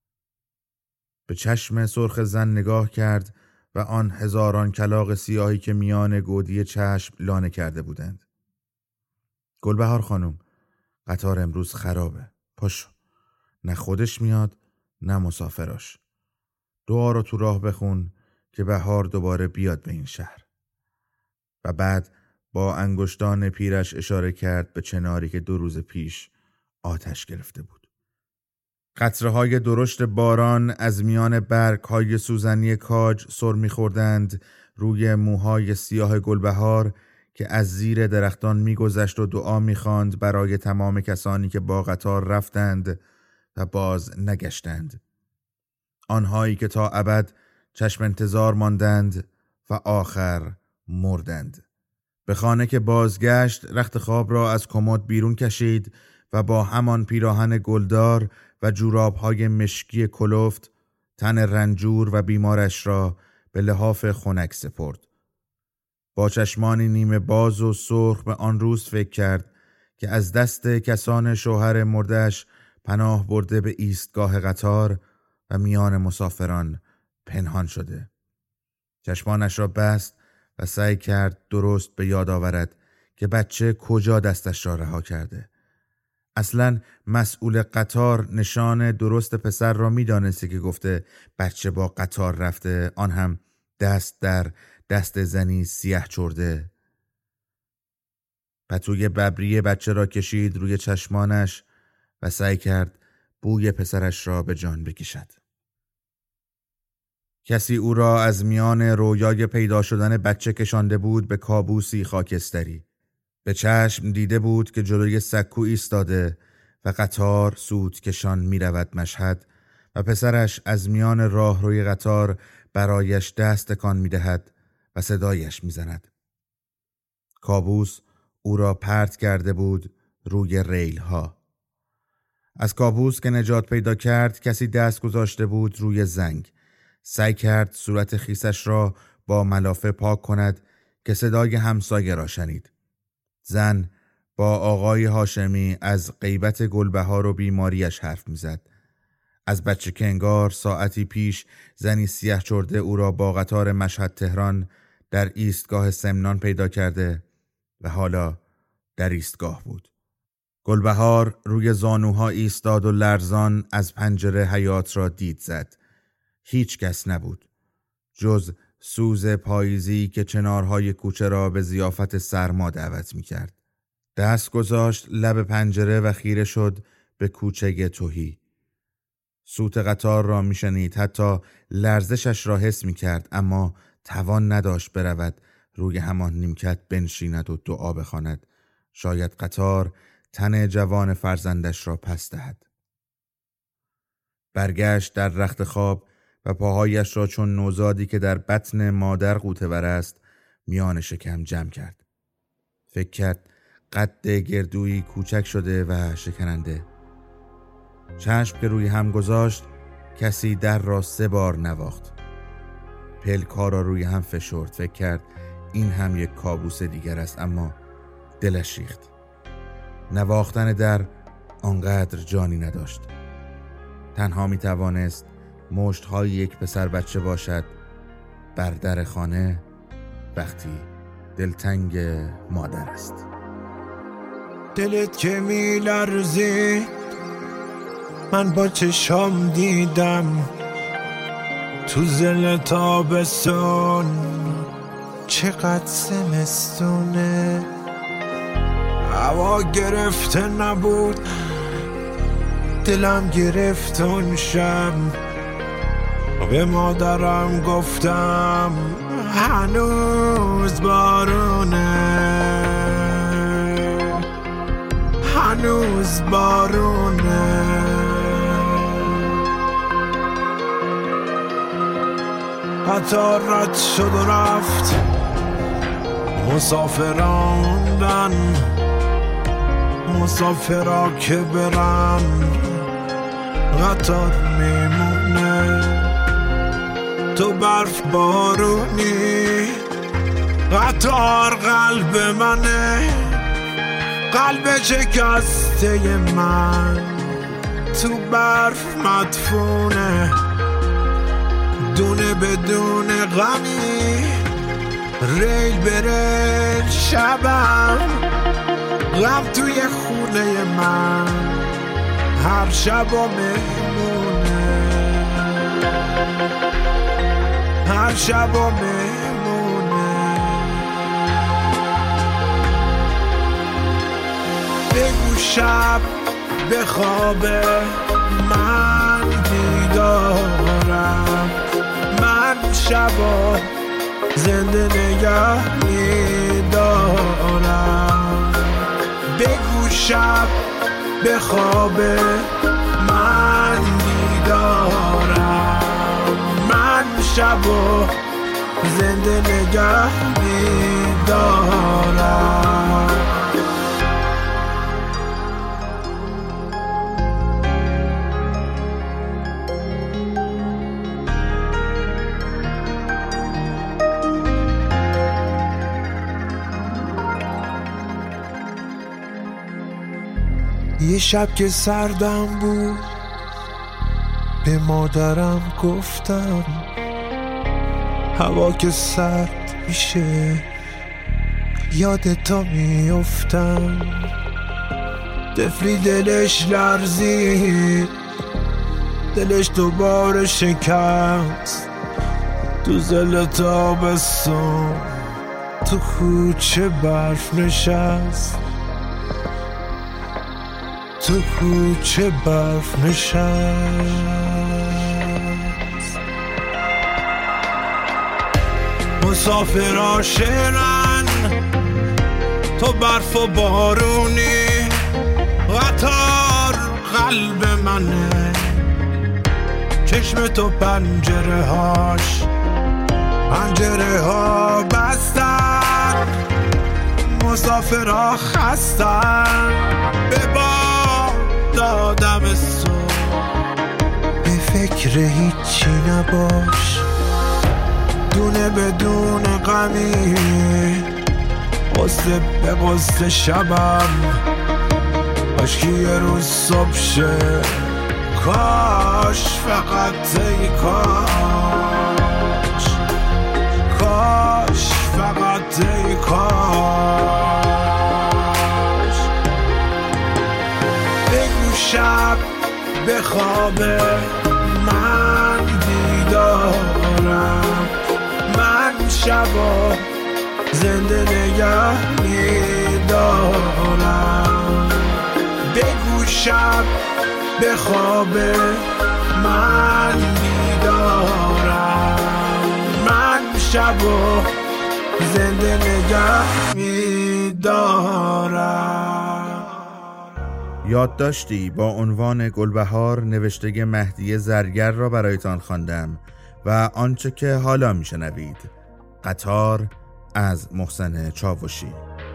به چشم سرخ زن نگاه کرد و آن هزاران کلاغ سیاهی که میان گودی چشم لانه کرده بودند. گلبهار خانم، قطار امروز خرابه. پاشو. نه خودش میاد نه مسافراش. دعا رو تو راه بخون که بهار دوباره بیاد به این شهر. و بعد با انگشتان پیرش اشاره کرد به چناری که دو روز پیش آتش گرفته بود. قطره های درشت باران از میان برگ های سوزنی کاج سر می‌خوردند روی موهای سیاه گلبهار که از زیر درختان می‌گذشت و دعا می‌خواند برای تمام کسانی که با قطار رفتند و باز نگشتند. آنهایی که تا ابد چشم انتظار ماندند و آخر مردند. به خانه که بازگشت رخت خواب را از کمد بیرون کشید و با همان پیراهن گلدار و جوراب‌های مشکی کلفت تن رنجور و بیمارش را به لحاف خنک سپرد. با چشمانی نیمه باز و سرخ به آن روز فکر کرد که از دست کسان شوهر مردش پناه برده به ایستگاه قطار و میان مسافران پنهان شده. چشمانش را بست و سعی کرد درست به یاد آورد که بچه کجا دستش را رها کرده. اصلا مسئول قطار نشان درست پسر را می دانسته که گفته بچه با قطار رفته، آن هم دست در دست زنی سیاه چرده. پتوی ببری بچه را کشید روی چشمانش و سعی کرد بوی پسرش را به جان بکشد. کسی او را از میان رویای پیدا شدن بچه کشانده بود به کابوسی خاکستری. به چشم دیده بود که جلوی سکو ایستاده و قطار سود کشان می رود مشهد و پسرش از میان راه روی قطار برایش دست تکان می دهد و صدایش می زند. کابوس او را پرت کرده بود روی ریل ها. از کابوس که نجات پیدا کرد کسی دست گذاشته بود روی زنگ. سعی کرد صورت خیسش را با ملافه پاک کند که صدای همسایه را شنید. زن با آقای هاشمی از غیبت گلبهار و بیماریش حرف میزد. از بچه که انگار ساعتی پیش زنی سیاه چرده او را با قطار مشهد تهران در ایستگاه سمنان پیدا کرده و حالا در ایستگاه بود. گلبهار روی زانوها ایستاد و لرزان از پنجره حیاط را دید زد. هیچ کس نبود جز سوز پاییزی که چنارهای کوچه را به ضیافت سرما دعوت می کرد. دست گذاشت لب پنجره و خیره شد به کوچه تهی. صوت قطار را می شنید، حتی لرزشش را حس می کرد، اما توان نداشت برود روی همان نیمکت بنشیند و دعا بخواند. شاید قطار تن جوان فرزندش را پس دهد. برگشت در رخت خواب و پاهایش را چون نوزادی که در بطن مادر غوطه‌ور است میان شکم جمع کرد. فکر کرد قد گردویی کوچک شده و شکننده. چشم که روی هم گذاشت کسی در را سه بار نواخت. پلک‌ها را روی هم فشرد. فکر کرد این هم یک کابوس دیگر است، اما دلش ریخت. نواختن در آنقدر جانی نداشت. تنها می توانست مشت‌های یک پسر بچه باشد بر در خانه وقتی دلتنگ مادر است. دلت که می لرزید من با چشام دیدم تو زل تابستون چقدر زمستونه. هوا گرفته نبود دلم گرفت اون شب، به مادرم گفتم هنوز بارونه، هنوز بارونه. قطار رد شد و رفت، مسافراندن مسافرا که برن قطار میمونه. تو برف بارونی قطار قلب منه، قلب شکسته من تو برف مدفونه. دونه بدون غمی ریل بره شبم، غم توی خونه من هر شب و مهمونه، هر شب و مهمونه. بگو شب به خواب من بیدارم، من شبا زنده نگه میدارم. بگو شب به خواب من بیدارم، من شبا زنده نگه میدارم. یه شب که سردم بود به مادرم گفتم هوا که سرد میشه یادتا میافتم. طفلی دلش لرزید، دلش دوباره شکست تو زل تابستون تو کوچه برف نشست، تو کوچه برف نشست. مسافرها شعرن، تو برف و بارونی، قطار قلب منه، چشم تو پنجره هاش پنجره ها بستن، مسافرها خستن، به با دادم صبح، به فکر هیچی نباش، دونه بدون غمی، قصه به قصه شبم، عشقی یه روز صبح شه، کاش فقط ای کاش، کاش فقط ای کاش، بگو شب به خوابه من بیدارم، من شبا زنده نگه میدارم، بگو شب به خوابه من بیدارم، من شبا زنده نگه میدارم. یادداشتی با عنوان گلبهار نوشته مهدی زرگر را برایتان خواندم و آنچه که حالا میشنوید قطار از محسن چاوشی.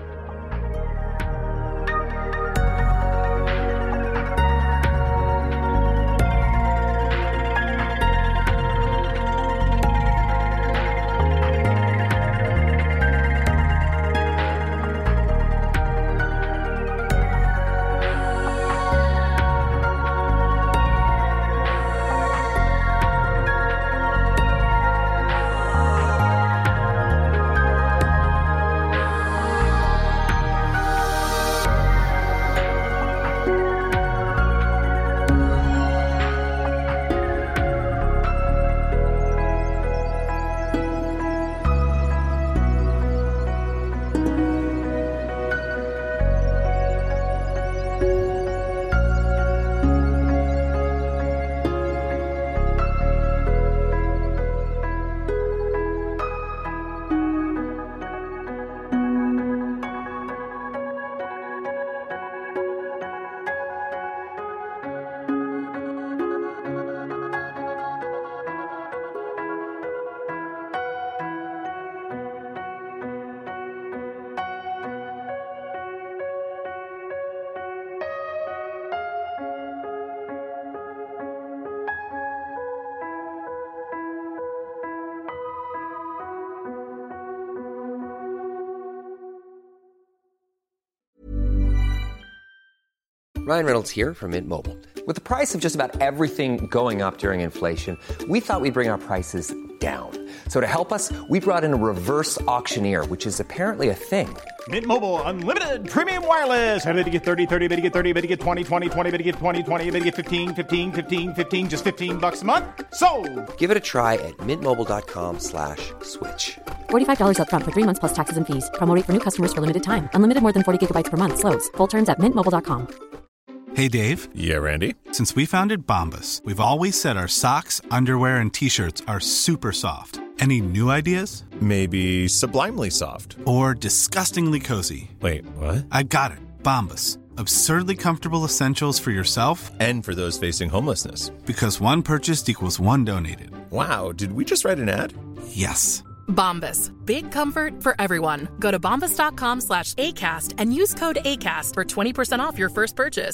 Ryan Reynolds here from Mint Mobile. With the price of just about everything going up during inflation, we thought we'd bring our prices down. So to help us, we brought in a reverse auctioneer, which is apparently a thing. Mint Mobile Unlimited Premium Wireless. How to get thirty, thirty, how to get thirty, how to get twenty, twenty, twenty, how to get twenty, twenty, how to get fifteen, fifteen, fifteen, fifteen, just fifteen bucks a month? Sold! Give it a try at mintmobile.com slash switch. forty-five dollars up front for three months plus taxes and fees. Promo rate for new customers for limited time. Unlimited more than forty gigabytes per month. Slows full terms at mint mobile dot com. Hey, Dave. Yeah, Randy. Since we founded Bombas, we've always said our socks, underwear, and T-shirts are super soft. Any new ideas? Maybe sublimely soft. Or disgustingly cozy. Wait, what? I got it. Bombas. Absurdly comfortable essentials for yourself and for those facing homelessness. Because one purchased equals one donated. Wow, did we just write an ad? Yes. Bombas. Big comfort for everyone. Go to bombas.com slash ACAST and use code ACAST for twenty percent off your first purchase.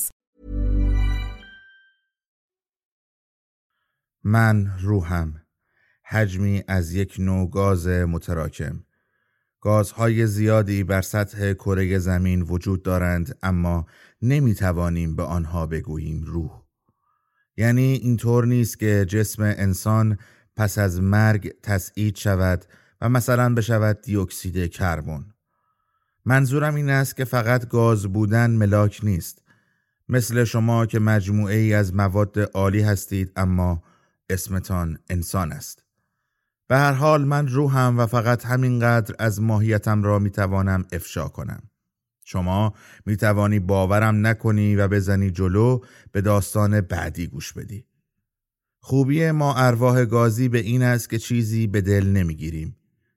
من روحم، حجمی از یک نوع گاز متراکم. گازهای زیادی بر سطح کره زمین وجود دارند، اما نمیتوانیم به آنها بگوییم روح. یعنی اینطور نیست که جسم انسان پس از مرگ تسعید شود و مثلا بشود دی اکسید کربن. منظورم این است که فقط گاز بودن ملاک نیست. مثل شما که مجموعه ای از مواد عالی هستید اما اسمتان انسان است. به هر حال من روحم و فقط همینقدر از ماهیتم را میتوانم افشا کنم. شما میتوانی باورم نکنی و بزنی جلو به داستان بعدی گوش بدی. خوبی ما ارواح گازی به این است که چیزی به دل نمیگیریم.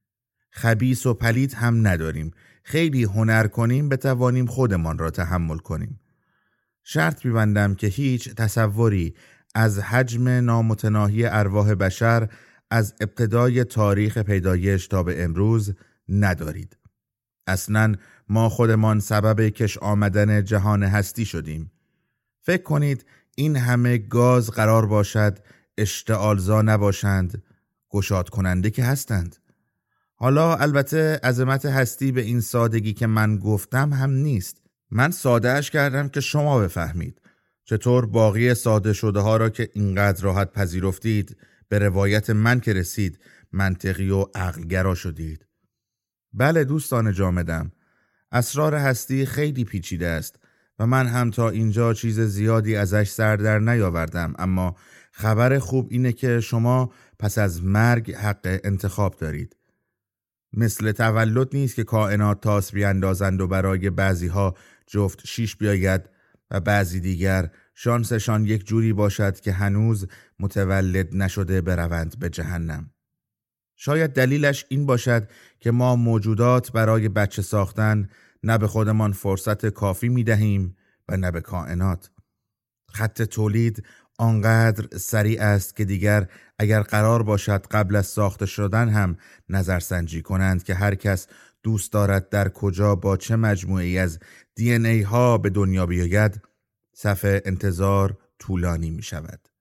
خبیث و پلید هم نداریم. خیلی هنر کنیم بتوانیم خودمان را تحمل کنیم. شرط می‌بندم که هیچ تصوری از حجم نامتناهی ارواح بشر از ابتدای تاریخ پیدایش تا به امروز ندارید. اصلاً ما خودمان سبب کش آمدن جهان هستی شدیم. فکر کنید این همه گاز قرار باشد اشتعالزا نباشند، گشاد کننده که هستند. حالا البته عظمت هستی به این سادگی که من گفتم هم نیست. من ساده اش کردم که شما بفهمید. چطور باقی ساده شده ها را که اینقدر راحت پذیرفتید به روایت من که رسید منطقی و عقلگرا شدید. بله دوستان جامدم، اسرار هستی خیلی پیچیده است و من هم تا اینجا چیز زیادی ازش سر در نیاوردم، اما خبر خوب اینه که شما پس از مرگ حق انتخاب دارید. مثل تولد نیست که کائنات تاس بیاندازند و برای بعضی ها جفت شیش بیاید و بعضی دیگر شانسشان یک جوری باشد که هنوز متولد نشده بروند به جهنم. شاید دلیلش این باشد که ما موجودات برای بچه ساختن نه به خودمان فرصت کافی می دهیم و نه به کائنات. خط تولید آنقدر سریع است که دیگر اگر قرار باشد قبل از ساخته شدن هم نظرسنجی کنند که هر کس دوست دارد در کجا با چه مجموعی از دی ان ای ها به دنیا بیاید، صف انتظار طولانی می شود.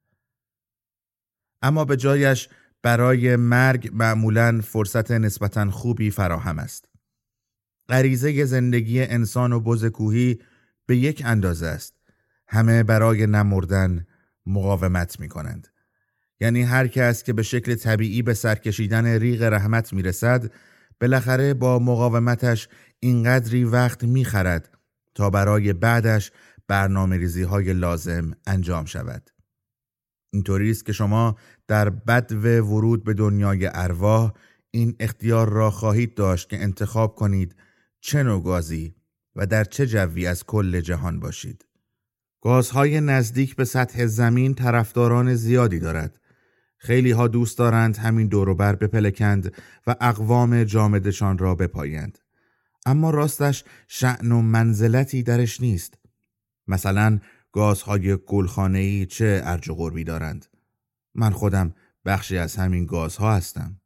اما به جایش برای مرگ معمولاً فرصت نسبتاً خوبی فراهم است. غریزه زندگی انسان و بز کوهی به یک اندازه است. همه برای نمردن مقاومت می کنند. یعنی هر کس که به شکل طبیعی به سرکشیدن ریگ رحمت می رسد، بالاخره با مقاومتش اینقدری وقت می خرد تا برای بعدش برنامه ریزی های لازم انجام شود. اینطوری است که شما در بدو ورود به دنیای ارواح این اختیار را خواهید داشت که انتخاب کنید چه نوع گازی و در چه جوی از کل جهان باشید. گازهای نزدیک به سطح زمین طرفداران زیادی دارد. خیلی ها دوست دارند همین دور و بر بپلکند و اقوام جامدشان را بپایند. اما راستش شأن و منزلتی درش نیست. مثلا گازهای گلخانه‌ای چه ارج و قربی دارند؟ من خودم بخشی از همین گازها هستم.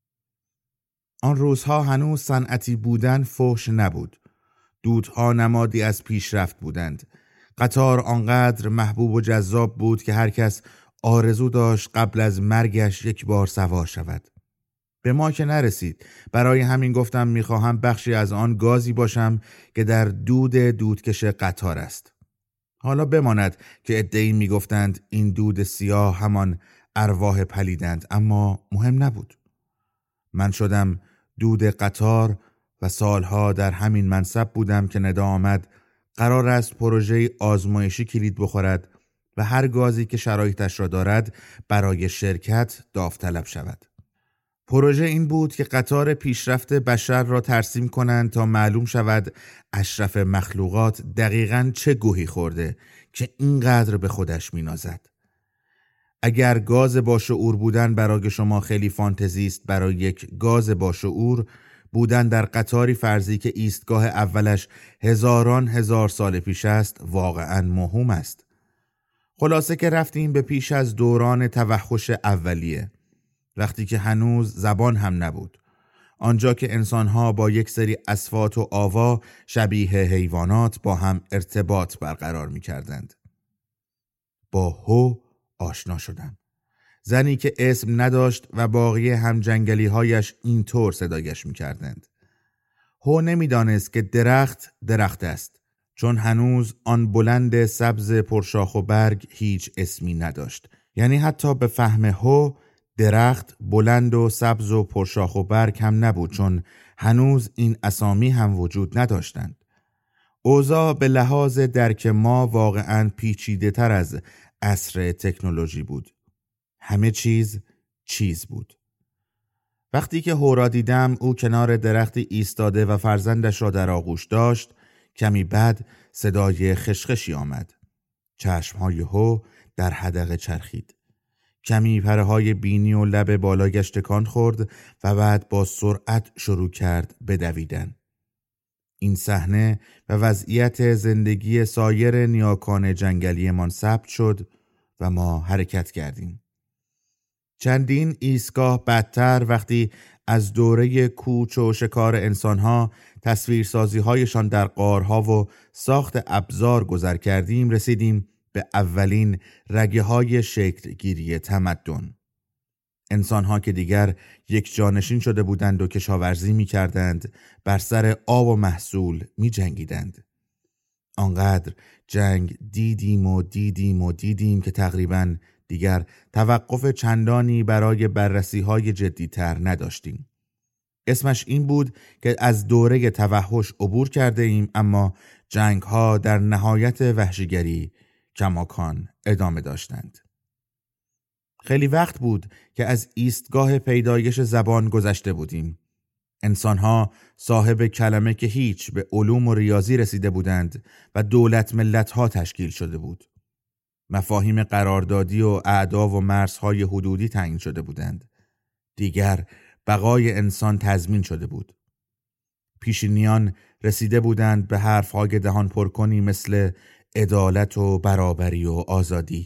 آن روزها هنوز صنعتی بودن فحش نبود. دودها نمادی از پیشرفت بودند. قطار آنقدر محبوب و جذاب بود که هر کس آرزو داشت قبل از مرگش یک بار سوار شود. به ما که نرسید. برای همین گفتم میخواهم بخشی از آن گازی باشم که در دود دودکش قطار است. حالا بماند که عده‌ای میگفتند این دود سیاه همان ارواح پلیدند، اما مهم نبود. من شدم دود قطار و سالها در همین منصب بودم که ندا آمد قرار است پروژه آزمایشی کلید بخورد و هر گازی که شرایطش را دارد برای شرکت داوطلب شود. پروژه این بود که قطار پیشرفت بشر را ترسیم کنند تا معلوم شود اشرف مخلوقات دقیقاً چه گوهی خورده که اینقدر به خودش مینازد. اگر گاز با شعور بودن برای شما خیلی فانتزی است، برای یک گاز با شعور بودن در قطاری فرضی که ایستگاه اولش هزاران هزار سال پیش است واقعاً موهوم است. خلاصه که رفتیم به پیش از دوران توحش اولیه، وقتی که هنوز زبان هم نبود، آنجا که انسانها با یک سری اصوات و آوا شبیه حیوانات با هم ارتباط برقرار می کردند. با هو آشنا شدم. زنی که اسم نداشت و باقی هم جنگلی هایش اینطور صدایش می کردند. هو نمی دانست که درخت درخت است، چون هنوز آن بلند سبز پرشاخ و برگ هیچ اسمی نداشت. یعنی حتی به فهم هو درخت بلند و سبز و پرشاخ و برگ هم نبود، چون هنوز این اسامی هم وجود نداشتند. اوضاع به لحاظ درک ما واقعاً پیچیده تر از عصر تکنولوژی بود. همه چیز چیز بود. وقتی که هو را دیدم، او کنار درختی ایستاده و فرزندش را در آغوش داشت. کمی بعد صدای خشخشی آمد. چشمهای هو در حدقه چرخید. کمی پره‌های بینی و لب بالایش تکان خورد و بعد با سرعت شروع کرد به دویدن. این صحنه و وضعیت زندگی سایر نیاکان جنگلیمان ثبت شد و ما حرکت کردیم. چندین ایستگاه بعدتر وقتی از دوره کوچ و شکار انسانها، تصویرسازی‌هایشان در غارها و ساخت ابزار گذر کردیم، رسیدیم به اولین رگه‌های شکلگیری تمدن. انسان‌ها که دیگر یک جانشین شده بودند و کشاورزی می‌کردند، بر سر آب و محصول می‌جنگیدند. آنقدر جنگ دیدیم و دیدیم و دیدیم که تقریباً دیگر توقف چندانی برای بررسی‌های جدی‌تر نداشتیم. اسمش این بود که از دوره توحش عبور کرده ایم، اما جنگ‌ها در نهایت وحشیگری کماکان ادامه داشتند. خیلی وقت بود که از ایستگاه پیدایش زبان گذشته بودیم. انسان‌ها صاحب کلمه که هیچ به علوم و ریاضی رسیده بودند و دولت ملت‌ها تشکیل شده بود. مفاهیم قراردادی و اعدا و مرزهای حدودی تعیین شده بودند. دیگر بقای انسان تضمین شده بود. پیشینیان رسیده بودند به حرف‌های دهان پرکنی مثل عدالت و برابری و آزادی.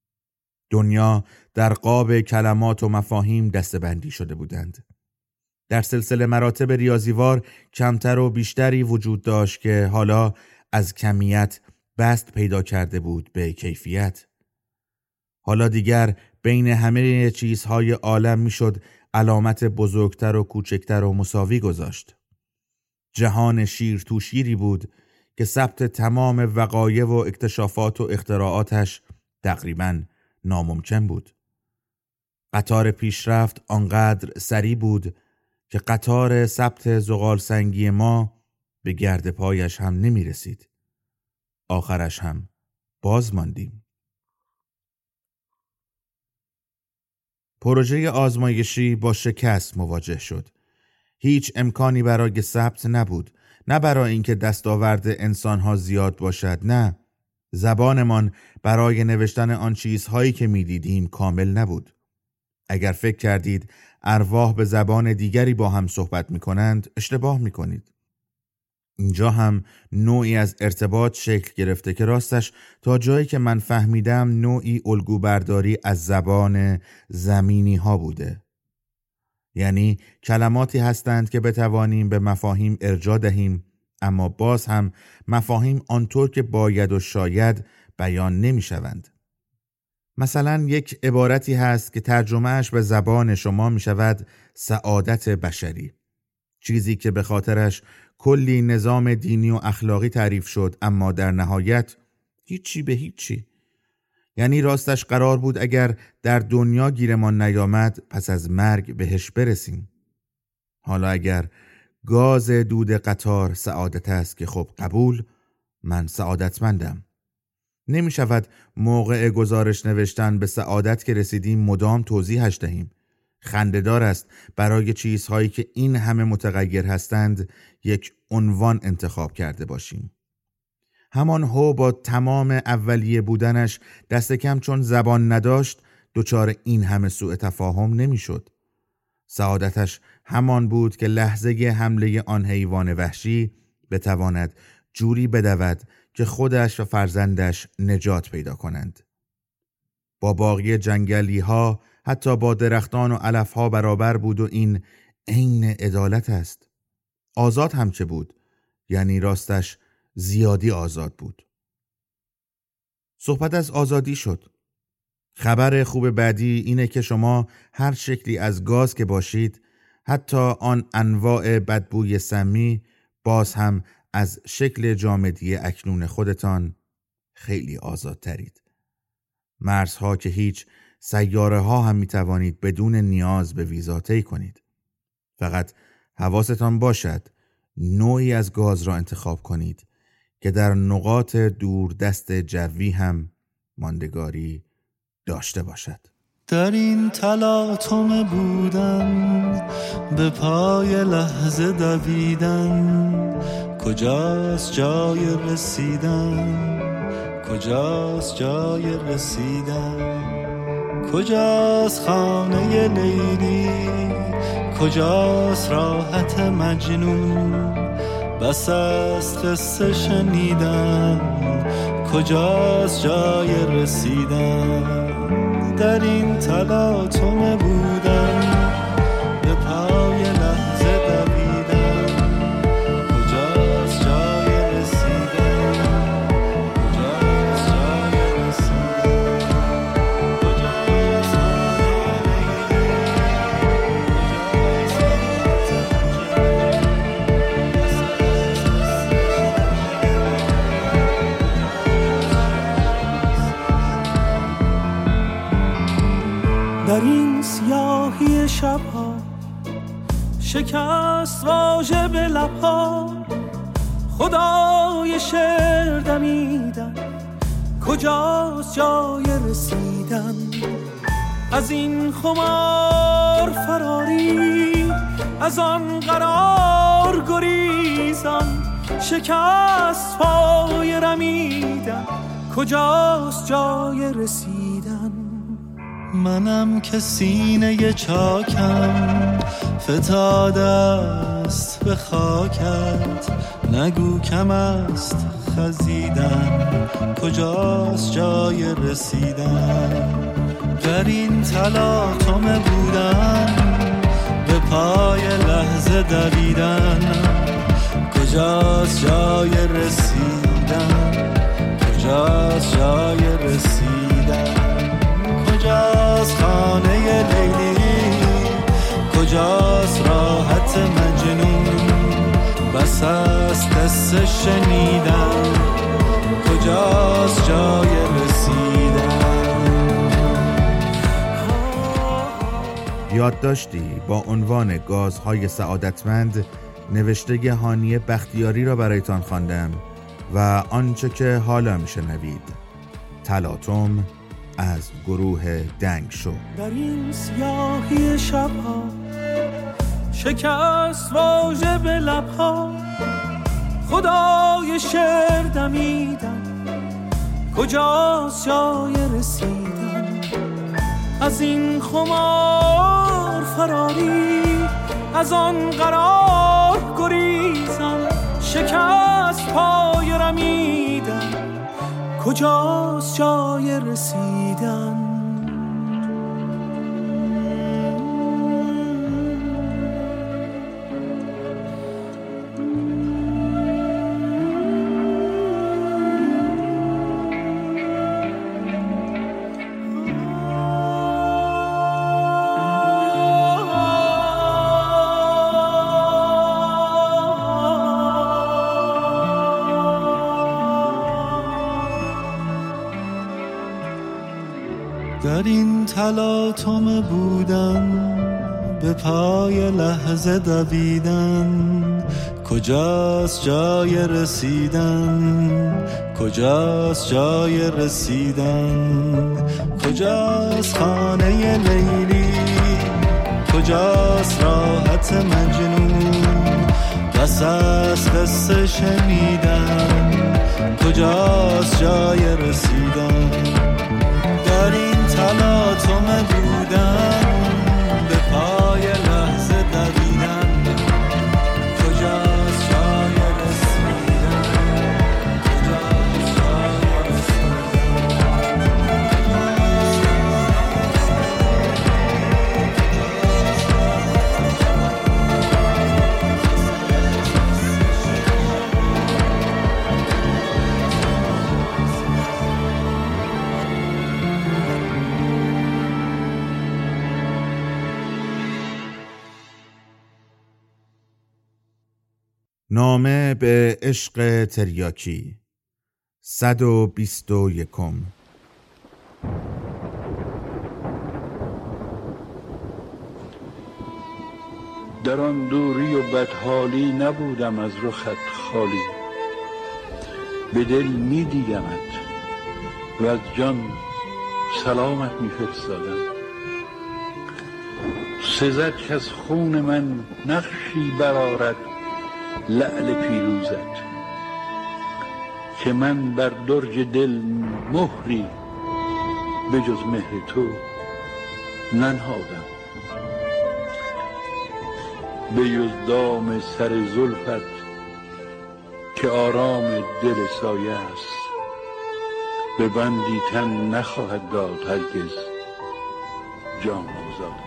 دنیا در قاب کلمات و مفاهیم دسته‌بندی شده بودند. در سلسله مراتب ریاضیوار کمتر و بیشتری وجود داشت که حالا از کمیت بست پیدا کرده بود به کیفیت. حالا دیگر بین همه چیزهای عالم میشد علامت بزرگتر و کوچکتر و مساوی گذاشت. جهان شیر تو شیری بود که ثبت تمام وقایع و اکتشافات و اختراعاتش تقریباً ناممکن بود. قطار پیشرفت آنقدر سریع بود که قطار ثبت زغال سنگی ما به گرد پایش هم نمی رسید. آخرش هم باز ماندیم. پروژه آزمایشی با شکست مواجه شد. هیچ امکانی برای ثبت نبود، نه برای اینکه دستاورد انسانها زیاد باشد، نه. زبانمان برای نوشتن آن چیزهایی که می‌دیدیم کامل نبود. اگر فکر کردید ارواح به زبان دیگری با هم صحبت می‌کنند، اشتباه می‌کنید. اینجا هم نوعی از ارتباط شکل گرفته که راستش تا جایی که من فهمیدم نوعی الگو برداری از زبان زمینی ها بوده. یعنی کلماتی هستند که بتوانیم به مفاهیم ارجاع دهیم، اما باز هم مفاهیم آنطور که باید و شاید بیان نمی شوند. مثلا یک عبارتی هست که ترجمهش به زبان شما می شود سعادت بشری، چیزی که به خاطرش کلی نظام دینی و اخلاقی تعریف شد، اما در نهایت هیچی به هیچی. یعنی راستش قرار بود اگر در دنیا گیرمان نیامد پس از مرگ بهش برسیم. حالا اگر گاز دود قطار سعادت است که خب قبول، من سعادتمندم. نمی شود موقع گزارش نوشتن به سعادت که رسیدیم مدام توضیحش دهیم. خنده‌دار است برای چیزهایی که این همه متغیر هستند یک عنوان انتخاب کرده باشیم. همان هو با تمام اولیه بودنش دست کم چون زبان نداشت دچار این همه سوء تفاهم نمیشد. سعادتش همان بود که لحظه حمله آن حیوان وحشی بتواند جوری بدود که خودش و فرزندش نجات پیدا کنند. با باقی جنگلی ها حتی با درختان و علف ها برابر بود و این عین عدالت است. آزاد هم چه بود؟ یعنی راستش زیادی آزاد بود. صحبت از آزادی شد. خبر خوب بعدی اینه که شما هر شکلی از گاز که باشید، حتی آن انواع بدبوی سمی، باز هم از شکل جامدی اکنون خودتان خیلی آزادترید. مرزها که هیچ، سیاره ها هم می توانید بدون نیاز به ویزا طی کنید. فقط حواستان باشد نوعی از گاز را انتخاب کنید که در نقاط دور دست جوی هم ماندگاری داشته باشد. در این تلاطم بودن، به پای لحظه دویدن، کجاست جای رسیدن، کجاست جای رسیدن، کجاست خانه لیلی، کجاست راحت مجنون، بس است قصه شنیدن، کجاست جای رسیدن، در این تلاطم بودن به پای لحظه دویدن، کجاست جای رسیدن، کجاست جای رسیدن، کجاست در این سیاهی شبها شکست واژه به لبها، خدای شعر دمیدن، کجاست جای رسیدن، از این خمار فراری، از آن قرار گریزان، شکست پای رمیدن، کجاست جای رسیدن. منم که سینه چاکم فتاده است به خاکت، نگو کم است خزیدن، کجاست جای رسیدن، در این تلاطم بودن به پای لحظه دویدن، کجاست جای رسیدن، کجاست جای رسیدن، کجاست خانه لیلی، کجاست راحت مجنون، بس است قصه شنیدن، کجاست جای رسیدن. یادداشتی با عنوان گازهای سعادتمند نوشته هانیه بختیاری را برایتان خواندم و آنچه که حالا میشنوید تلاطم از گروه دنگ شو. در این سیاهی شبها شکست واژه به لبها، خدای شعر دمیدن، کجاست جای رسیدن، از این خمار فراری، از آن قرار گریزن، شکست پای رمیدن، کجاست جای رسیدن. در این تلاطم بودن به پای لحظه دویدن، کجاست جای رسیدن، کجاست جای رسیدن، کجاست خانه لیلی، کجاست راحت مجنون، بس است قصه شنیدن، کجاست جای رسیدن، در این تلاطم بودن به پای لحظه دویدن، کجاست جای رسیدن، کجاست جای نامه به عشق تریاکی صد و بیست و یکم. در آن دوری و بدحالی نبودم از رخت خالی، به دل می دیدمت و از جان سلامت می فرستادم. سزد که از خون من نقشی برآرد لعل پیروزت، که من بر درج دل مهری به جز مهر تو ننهادم به یزدام سر زلفت که آرام دل سایه است، به بندی تن نخواهد داد هرگز جان آزاد.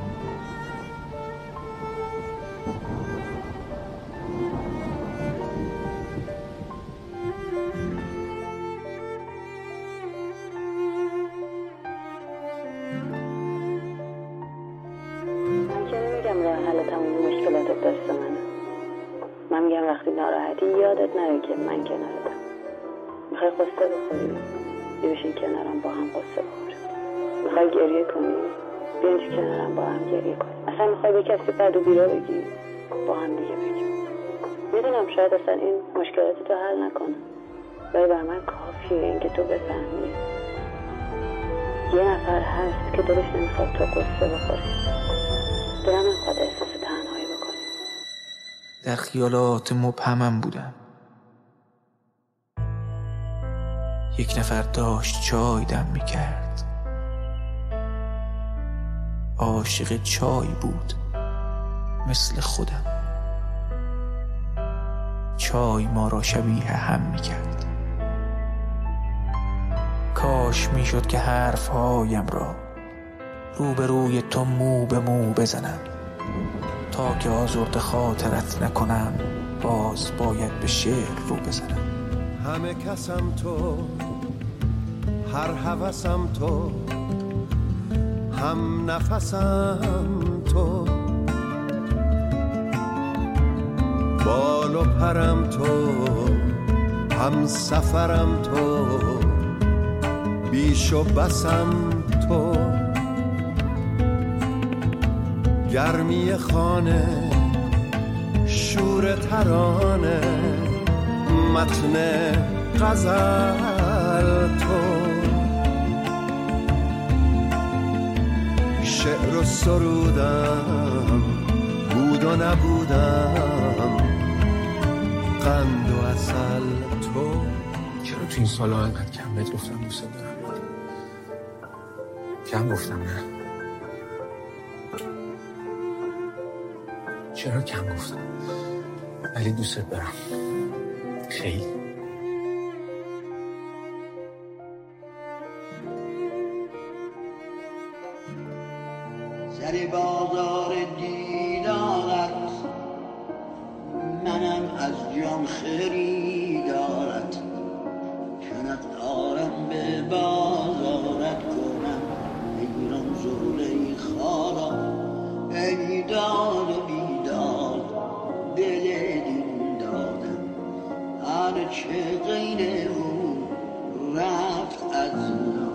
ناراحتی یادت نره که من کنارتم. میخوای قصه بخوری؟ بیا بشین کنارم با هم قصه بخوریم. میخوای گریه کنی؟ بیاین تو کنارم با هم گریه کنیم. اصلا میخوای به کسی بد و بیرا بگی؟ با هم دیگه بگیم. میدونم شاید اصلا این مشکلات تو حل نکنم، ولی بر من کافیه این که تو بفهمی یه نفر هست که دلش نمیخواد تو قصه بخوری، دلم نمیخواد احساس تنهایی بکنی. در خیالات مبهمم بودم. یک نفر داشت چای دم میکرد، عاشق چای بود مثل خودم. چای ما را شبیه هم میکرد. کاش میشد که حرفهایم را روبروی تو مو به مو بزنم، تا که آزرد خاطرت نکنم باز باید به شعر رو بزنم. همه کسم تو، هر هوسم تو، هم نفسم تو، بال و پرم تو، هم سفرم تو، بیش و بسم تو، گرمی خانه، شور ترانه، متن غزل تو، شعر و سرودم، بود و نبودم، قند و عسل تو. چرا تو این سال‌ها انقدر کم بهت گفتم دوست دارم؟ کم گفتم نه؟ چرا کم گفتم؟ ولی دوست دارم خیلی. سر بازار دیدارت منم از جان خریدارت، چنت دارم به بازارت کنم ایران زوله خارا، ای داد و بیداد دل دین دادم، هر چه غیر او رفت از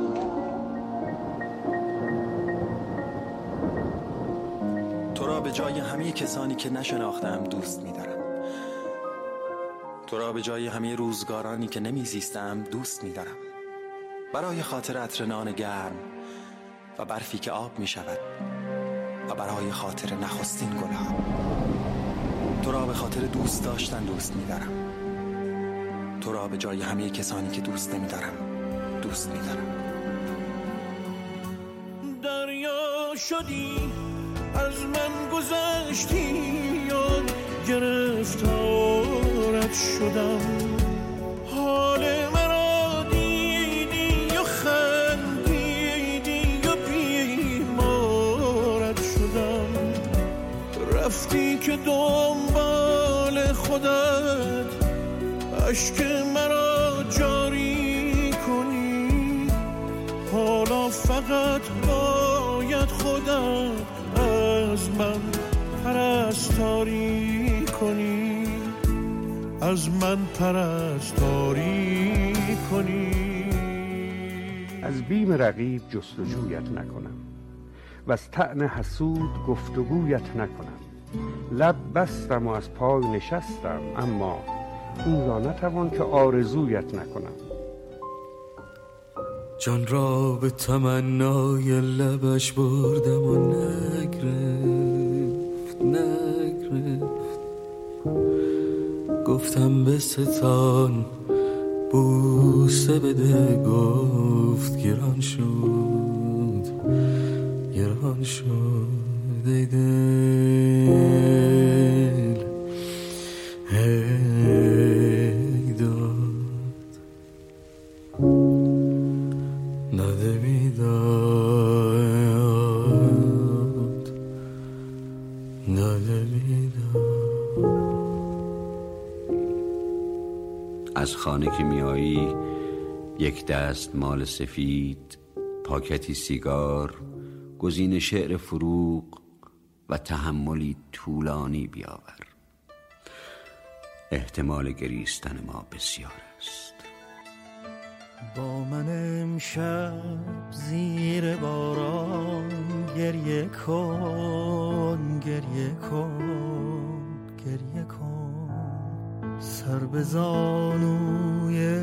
تو را به جای همه کسانی که نشناختم دوست می‌دارم. تو را به جای همه روزگارانی که نمی‌زیستم دوست می‌دارم. برای خاطر عطر نان گرم و برفی که آب می‌شود و برای خاطر نخستین گلها. تو را به خاطر دوست داشتن دوست می‌دارم. تو را به جای همه کسانی که دوست نمی‌دارم دوست می‌دارم. دریا شدی از من گذشتی یا گرفتارت شدم، حال مرا دیدی یا خندیدی یا بیمارت شدم، رفتی که دنبال خودت اشک مرا جاری کنی، حالا فقط باید خودت از من پرستاری کنی، از من پرستاری کنی. از بیم رقیب جستجویت نکنم و از طعن حسود گفتگویت نکنم. لب بستم و از پای نشستم، اما این را نتوان که آرزویت نکنم. جان را به تمنای لبش بردم و نگرفت نگرفت، گفتم به ستان بوسه بده، گفت گران شد گران شد ای دل ای داد داده بیداد داده بیداد. از خانه که می آیی یک دست مال سفید، پاکتی سیگار، گزین شعر فروغ و تحملی طولانی بیاور. احتمال گریستن ما بسیار است. با من امشب زیر باران گریه کن گریه کن گریه کن، سر به زانوی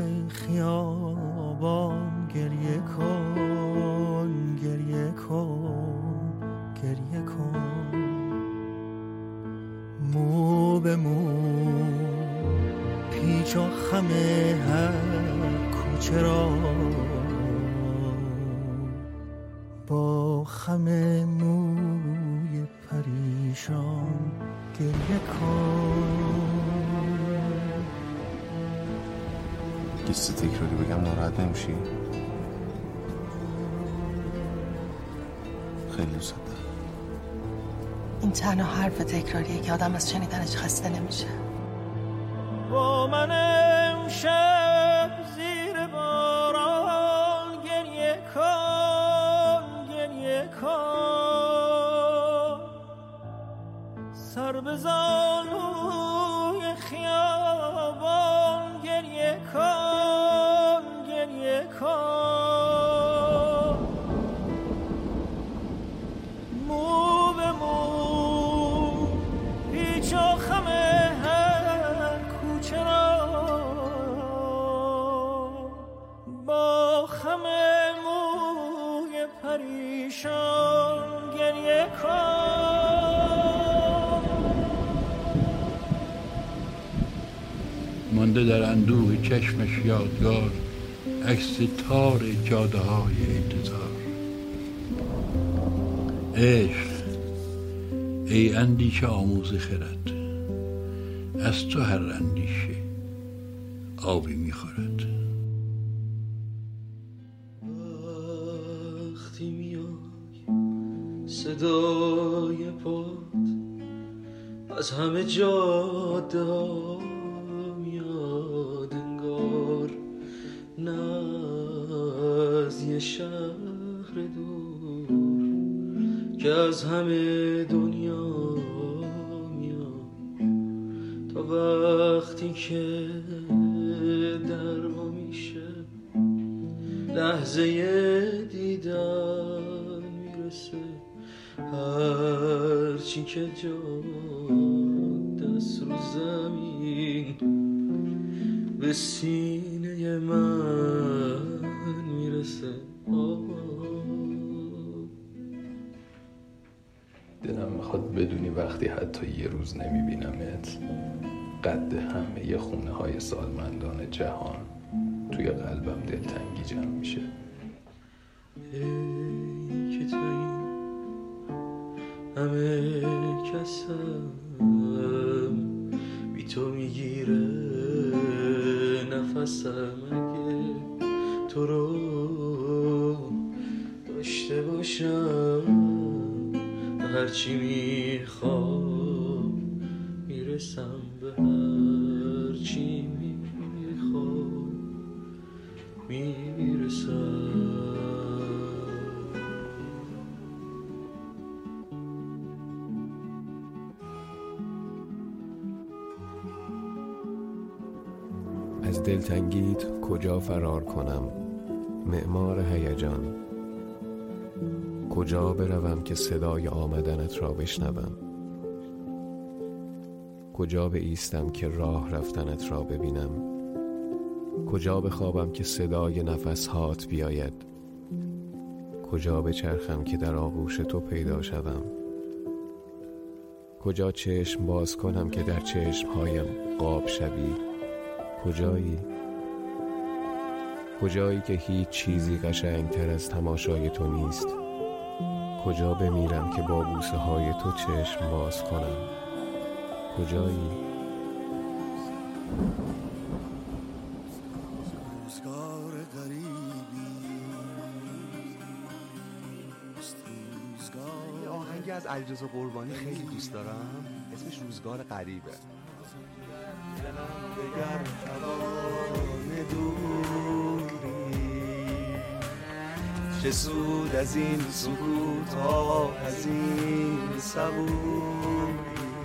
خیابان گریه کن گریه کن گریه کن، مو به مو پیچ و خم هر کوچه را با خم موی پریشان گریه کن. قصه تکراری بگم ناراحت نمیشی؟ خیلی دوست دارم. این تنها حرف تکراریه که آدم از شنیدنش خسته نمیشه. با من امشب زیر باران گریه کن گریه کن، سر به زانوی خیابان گریه کن گریه کن، مو به مو پیچ و خم هر کوچه را با خم موی پریشان گریه کن. مانده در اندوه چشمش یادگار عکس تار جاده های انتظار. عشق ای اندیشه آموز خرد، از تو هر اندیشه آبی میخورد. وقتی میای صدای پاد از همه جاده ها میاد، انگار نه از یه شهر دور که از همه دنیا میاد، تا وقتی که در ما میشه لحظه دیدن میرسه، هرچی که جا دست رو زمین به سینه من میرسه. دلم میخواد بدونی وقتی حتی یه روز نمیبینمت، قد همه ی خونه های سالمندان جهان توی قلبم دلتنگی جمع میشه. ای که تو این همه کسم بی تو میگیره نفسم، اگه تو رو داشته باشم هرچی میخوام میرسم، به هرچی میخوام میرسم. از دلتنگیت کجا فرار کنم معمار هیجان، کجا بروم که صدای آمدنت را بشنوم، کجا بایستم که راه رفتنت را ببینم، کجا بخوابم که صدای نفسهات بیاید، کجا بچرخم که در آغوش تو پیدا شوم، کجا چشم باز کنم که در چشمهایم قاب شوی، کجایی؟ کجایی که هیچ چیزی قشنگتر از تماشای تو نیست، کجا بمیرم که با بوسه های تو چشم باز کنم؟ کجایی؟ یه آهنگی از علیرضا قربانی خیلی دوست دارم، اسمش روزگار غریبه. دگر توان دوری، چه سود از این سکوت ها، از این صبوری،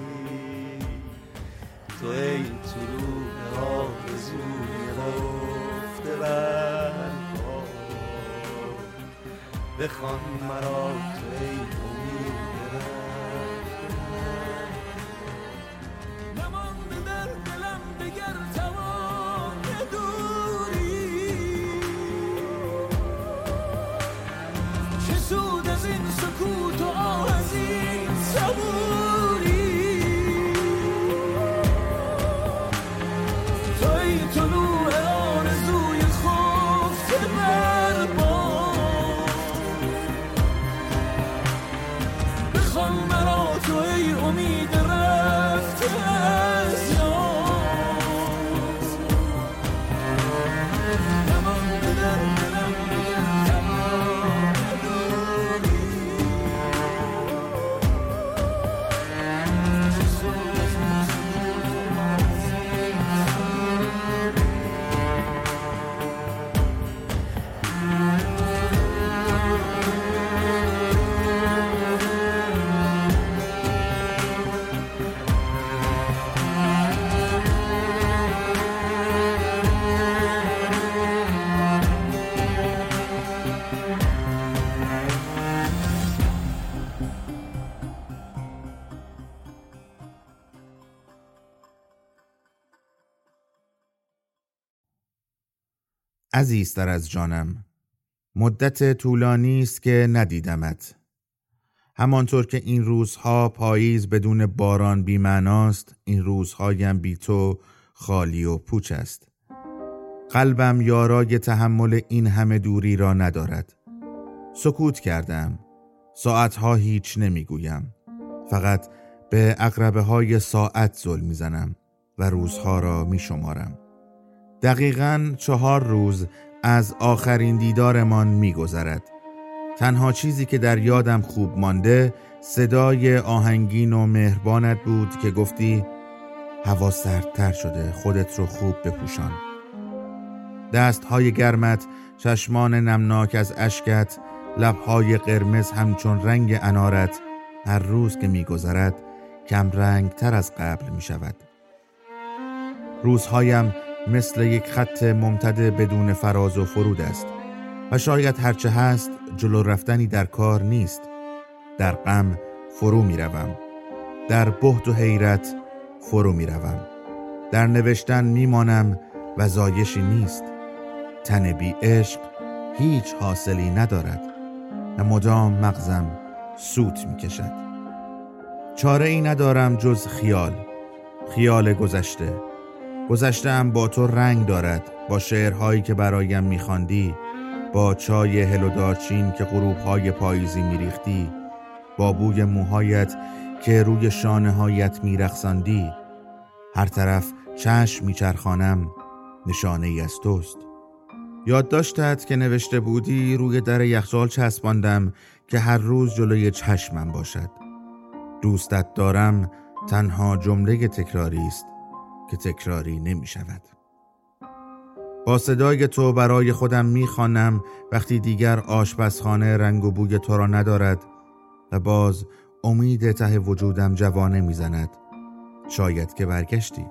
تو ای طلوع آرزوی رفته برها، بخوان مرا تو ای امید سکوت و آه از این صبوری، توی طلوع آرزوی خفته بر باد، بخوان مرا توی امید رفته از یاد، نمانده در دلم دیگر تمام دوری. عزیزتر از جانم، مدت طولانی است که ندیدمت. همانطور که این روزها پاییز بدون باران بی معناست، این روزهایم بی تو خالی و پوچ است. قلبم یارای تحمل این همه دوری را ندارد. سکوت کردم. ساعتها هیچ نمیگویم. فقط به عقربه های ساعت زل میزنم و روزها را میشمارم. دقیقاً چهار روز از آخرین دیدارمان می‌گذرد. تنها چیزی که در یادم خوب مانده صدای آهنگین و مهربانت بود که گفتی هوا سردتر شده، خودت رو خوب بپوشان. دستهای گرمت، چشمان نمناک از اشکت، لبهای قرمز همچون رنگ انارت هر روز که می‌گذرد کم رنگ تر از قبل می‌شود. روزهایم مثل یک خط ممتد بدون فراز و فرود است و شاید هرچه هست جلو رفتنی در کار نیست. در غم فرو می روم، در بهت و حیرت فرو می روم، در نوشتن می مانم و زایشی نیست. تن بی عشق هیچ حاصلی ندارد و مدام مغزم سوت می کشد. چاره ای ندارم جز خیال، خیال گذشته. گذشته‌ام با تو رنگ دارد، با شعرهایی که برایم می‌خواندی، با چای هل و دارچین که غروب‌های پاییزی می‌ریختی، با بوی موهایت که روی شانه‌هایت می‌رقصاندی. هر طرف چشم می‌چرخانم، نشانه‌ای از توست. یادداشتت که نوشته بودی روی در یخچال چسباندم که هر روز جلوی چشمم باشد. دوستت دارم تنها جمله تکراری است که تکراری نمی شود. با صدای تو برای خودم می خوانم وقتی دیگر آشپزخانه رنگ و بوی تو را ندارد و باز امید ته وجودم جوانه می زند. شاید که برگشتی.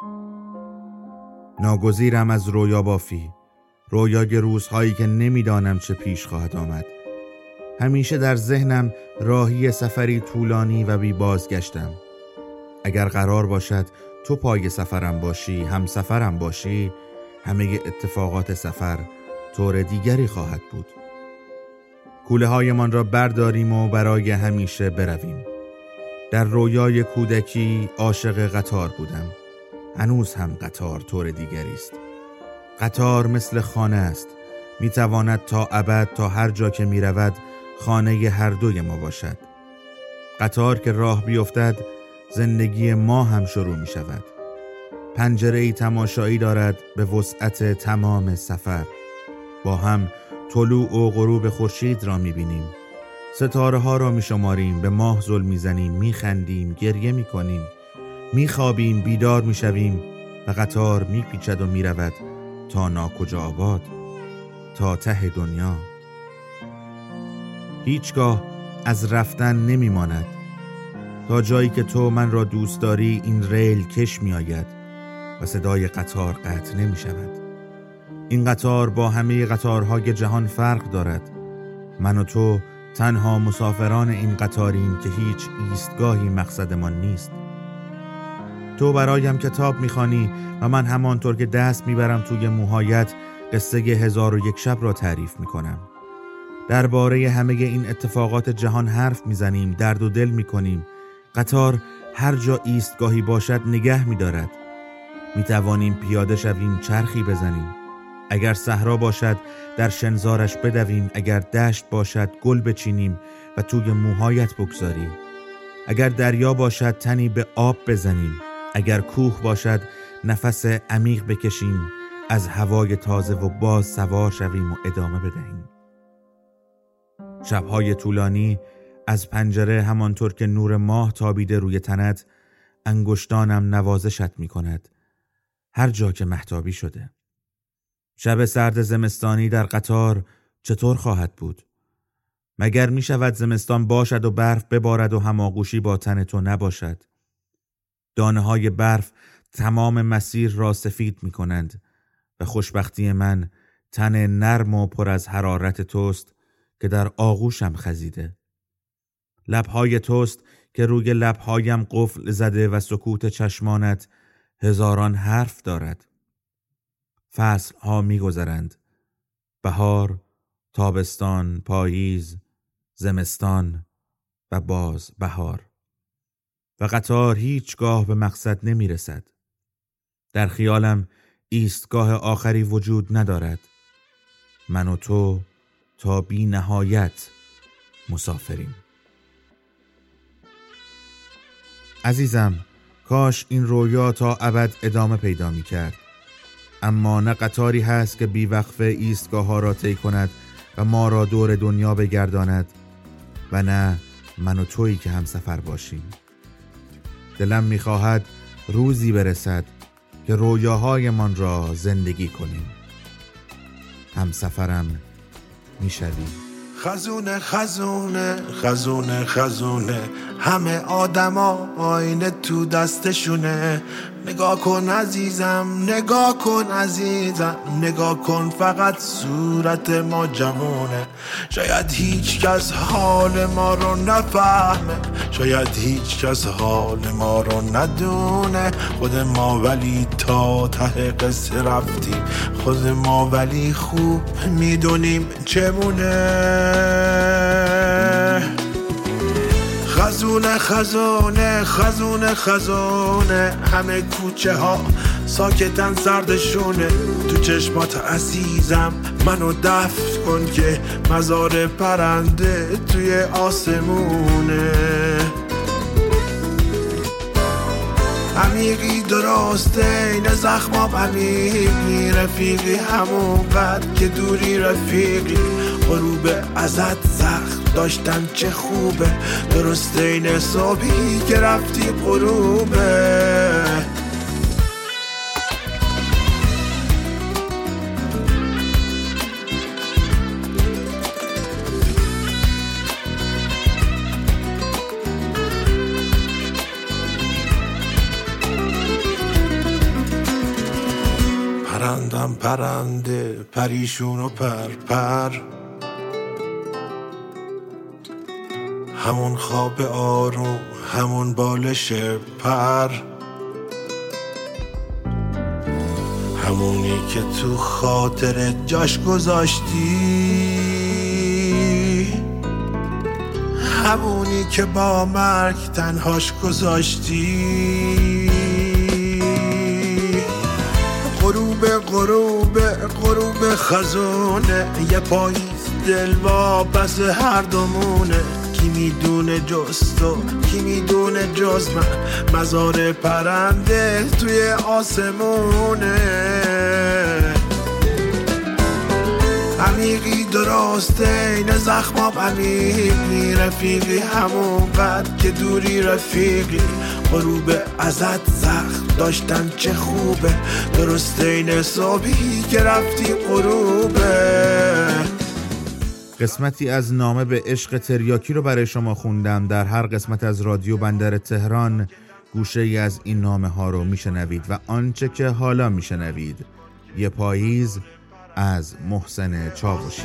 ناگزیرم از رویا بافی، رویای روزهایی که نمی دانم چه پیش خواهد آمد. همیشه در ذهنم راهی سفری طولانی و بی بازگشتم. اگر قرار باشد تو پای سفرم باشی، هم سفرم باشی، همه اتفاقات سفر طور دیگری خواهد بود. کوله های من را برداریم و برای همیشه برویم. در رویای کودکی عاشق قطار بودم. هنوز هم قطار طور دیگری است. قطار مثل خانه است. می تواند تا ابد، تا هر جا که می رود خانه هر دوی ما باشد. قطار که راه بیفتد زندگی ما هم شروع می شود. پنجره‌ای تماشایی دارد به وسعت تمام سفر. با هم طلوع و غروب خورشید را می بینیم. ستاره ها را می شماریم، به ماه زل می زنیم، می خندیم، گریه می کنیم، می خوابیم، بیدار می شویم و قطار می پیچد و می رود تا ناکجا آباد، تا ته دنیا. هیچگاه از رفتن نمی ماند. تا جایی که تو من را دوست داری این ریل کش می آید و صدای قطار قطع نمی شود. این قطار با همه قطارهای جهان فرق دارد. من و تو تنها مسافران این قطاریم که هیچ ایستگاهی مقصدمان نیست. تو برایم کتاب می‌خوانی و من همانطور که دست میبرم توی موهایت قصه هزار و یک شب را تعریف میکنم. درباره همه این اتفاقات جهان حرف میزنیم، درد و دل میکنیم. قطار هر جا ایستگاهی باشد نگه میدارد. میتوانیم پیاده شویم، چرخی بزنیم. اگر صحرا باشد در شنزارش بدویم، اگر دشت باشد گل بچینیم و توی موهایت بگذاریم. اگر دریا باشد تنی به آب بزنیم. اگر کوه باشد نفس عمیق بکشیم، از هوای تازه و باز سوار شویم و ادامه بدهیم. شبهای طولانی از پنجره همانطور که نور ماه تابیده روی تنت، انگشتانم نوازشت می کند هر جا که مهتابی شده. شب سرد زمستانی در قطار چطور خواهد بود؟ مگر می شود زمستان باشد و برف ببارد و هماغوشی با تن تو نباشد؟ دانه های برف تمام مسیر را سفید می کنند و خوشبختی من تن نرم و پر از حرارت توست که در آغوشم خزیده. لبهای توست که روی لبهایم قفل زده و سکوت چشمانت هزاران حرف دارد. فصل ها می گذرند. بهار، تابستان، پاییز، زمستان و باز بهار. و قطار هیچگاه به مقصد نمی رسد. در خیالم ایستگاه آخری وجود ندارد. من و تو تا بی نهایت مسافریم. عزیزم، کاش این رویا تا ابد ادامه پیدا می کرد. اما نه قطاری هست که بی وقفه ایستگاه ها را طی کند و ما را دور دنیا بگرداند و نه من و تویی که هم سفر باشیم. دلم می خواهد روزی برسد که رویاهایمان را زندگی کنیم. هم سفرم می شویم. خزونه خزونه خزونه خزونه همه آدما آینه تو دستشونه. نگاه کن عزیزم، نگاه کن عزیزم، نگاه کن فقط صورت ما جوونه. شاید هیچ کس حال ما رو نفهمه، شاید هیچ کس حال ما رو ندونه. خود ما ولی تا ته قصه رفتیم، خود ما ولی خوب میدونیم چمونه. خزونه خزونه خزونه خزونه همه کوچه ها ساکتن سردشونه. تو چشمات عزیزم منو دفن کن که مزار پرنده توی آسمونه. عمیقی درسته این زخمام عمیقی، رفیقی همون قد که دوری رفیقی. غروب ازت زخم داشتن چه خوبه، درسته این صبحی که رفتی غروبه. پرندم پرنده پریشون و پر پر، همون خواب آروم همون بالش پر، همونی که تو خاطر جاش گذاشتی، همونی که با مرگ تنهاش گذاشتی. غروب غروب غروب خزونه یه پاییز دل با بس هر دومونه. کی میدونه جز تو، کی میدونه جز من، مزار پرنده توی آسمونه. عمیقی درسته این زخماب عمیقی، رفیقی همون قد که دوری رفیقی. غروب ازت زخم داشتن چه خوبه، درسته این صبحی که رفتی غروبه. قسمتی از نامه به عشق تریاکی رو برای شما خوندم. در هر قسمت از رادیو بندر تهران گوشه ای از این نامه ها رو میشنوید و آنچه که حالا میشنوید یه پاییز از محسن چاوشی.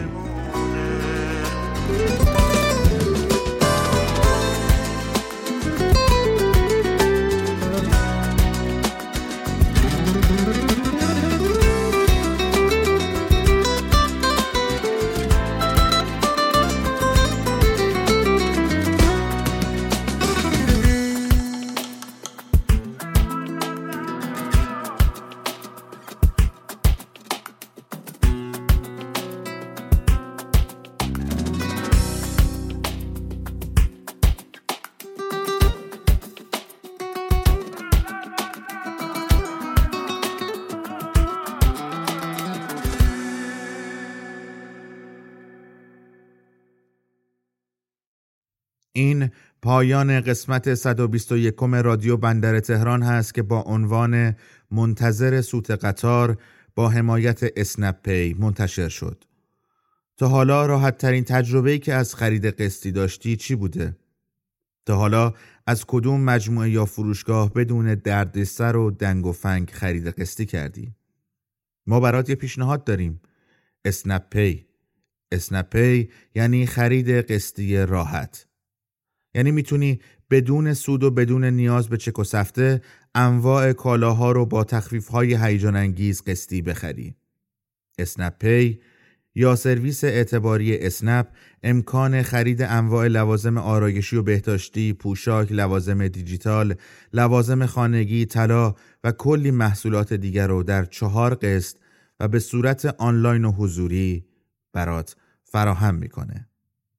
این پایان قسمت صد و بیست و یکم رادیو بندر تهران هست که با عنوان منتظر صوت قطار با حمایت اسنپ پی منتشر شد. تا حالا راحت ترین تجربه‌ای که از خرید قسطی داشتی چی بوده؟ تا حالا از کدوم مجموعه یا فروشگاه بدون دردسر و دنگ و فنگ خرید قسطی کردی؟ ما برات یه پیشنهاد داریم. اسنپ پی. اسنپ پی یعنی خرید قسطی راحت. یعنی میتونی بدون سود و بدون نیاز به چک و سفته انواع کالاها رو با تخفیف‌های هیجان انگیز قسطی بخری. اسنپ پی یا سرویس اعتباری اسنپ امکان خرید انواع لوازم آرایشی و بهداشتی، پوشاک، لوازم دیجیتال، لوازم خانگی، طلا و کلی محصولات دیگر رو در چهار قسط و به صورت آنلاین و حضوری برات فراهم میکنه.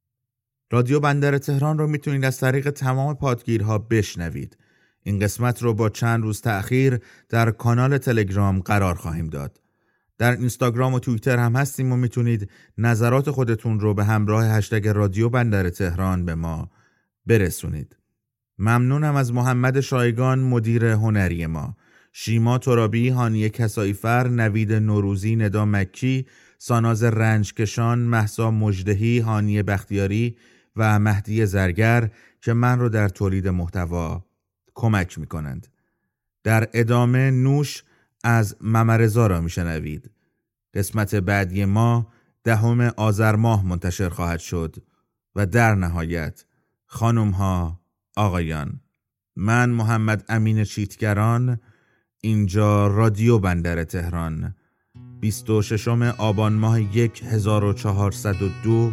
رادیو بندر تهران رو میتونید از طریق تمام پادگیرها بشنوید. این قسمت رو با چند روز تأخیر در کانال تلگرام قرار خواهیم داد. در اینستاگرام و توییتر هم هستیم و میتونید نظرات خودتون رو به همراه هشتگ رادیو بندر تهران به ما برسونید. ممنونم از محمد شایگان مدیر هنری ما، شیما ترابی، هانیه کساییفر، نوید نوروزی، ندا مکی، ساناز رنجکشان، مهسا مجدهی، هانیه بختیاری و مهدی زرگر که من رو در تولید محتوا کمک میکنند. در ادامه نوش از ممرزا را میشنوید. قسمت بعدی ما دهم آذر ماه منتشر خواهد شد و در نهایت خانم ها آقایان، من محمد امین چیتگران، اینجا رادیو بندر تهران، بیست و ششم آبان ماه هزار و چهارصد و دو،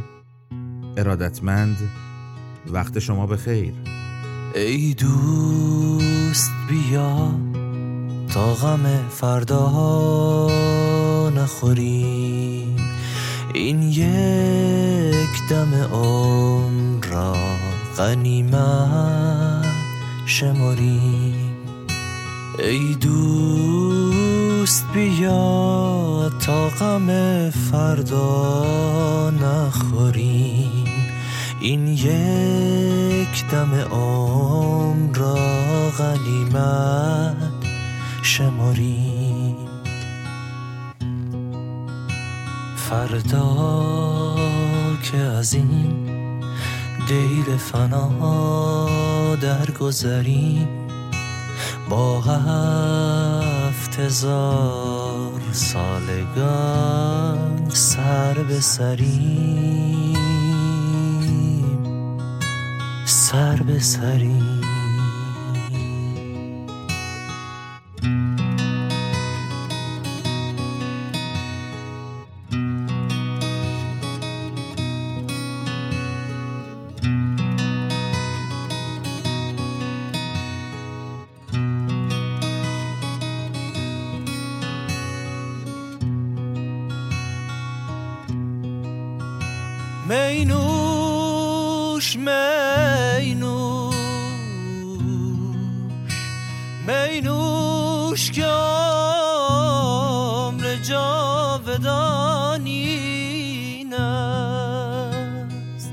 ارادتمند. وقت شما بخیر. ای دوست بیا تا غم فردا نخوریم، این یک دم عمر را غنیمت شماریم. ای دوست بیا تا غم فردا نخوریم، این یک دم عمر را غنیمت شماریم. فردا که از این دیر فنا درگذریم، با هفت هزار سالگان سر به سریم، سر به سریم. مینوش مینوش مینوش که عمر جاودانین است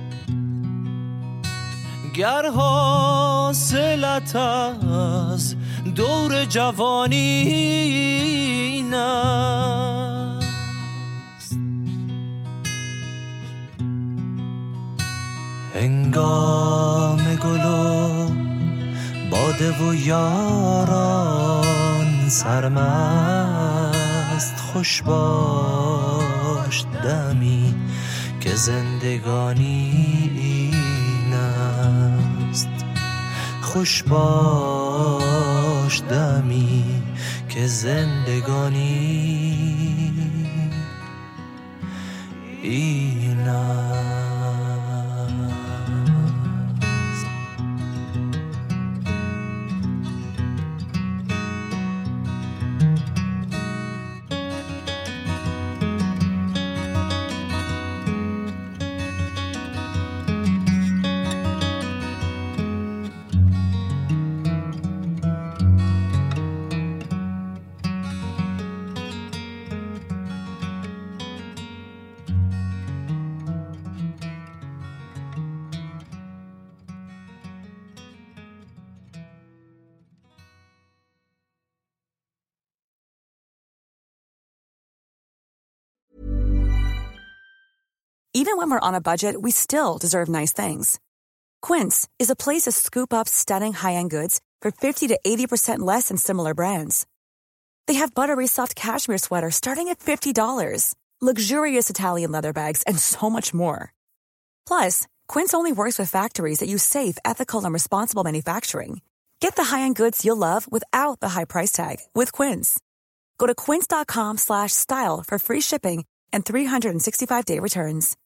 گر حاصلت از دور جوانین است هنگام گل و باده و یاران سرمست خوش باش دمی که زندگانی این است خوش باش دمی که زندگانی این است. Even when we're on a budget, we still deserve nice things. Quince is a place to scoop up stunning high-end goods for fifty to eighty percent less than similar brands. They have buttery soft cashmere sweaters starting at fifty dollars, luxurious Italian leather bags, and so much more. Plus, Quince only works with factories that use safe, ethical, and responsible manufacturing. Get the high-end goods you'll love without the high price tag with Quince. Go to quince.com slash style for free shipping and three sixty-five day returns.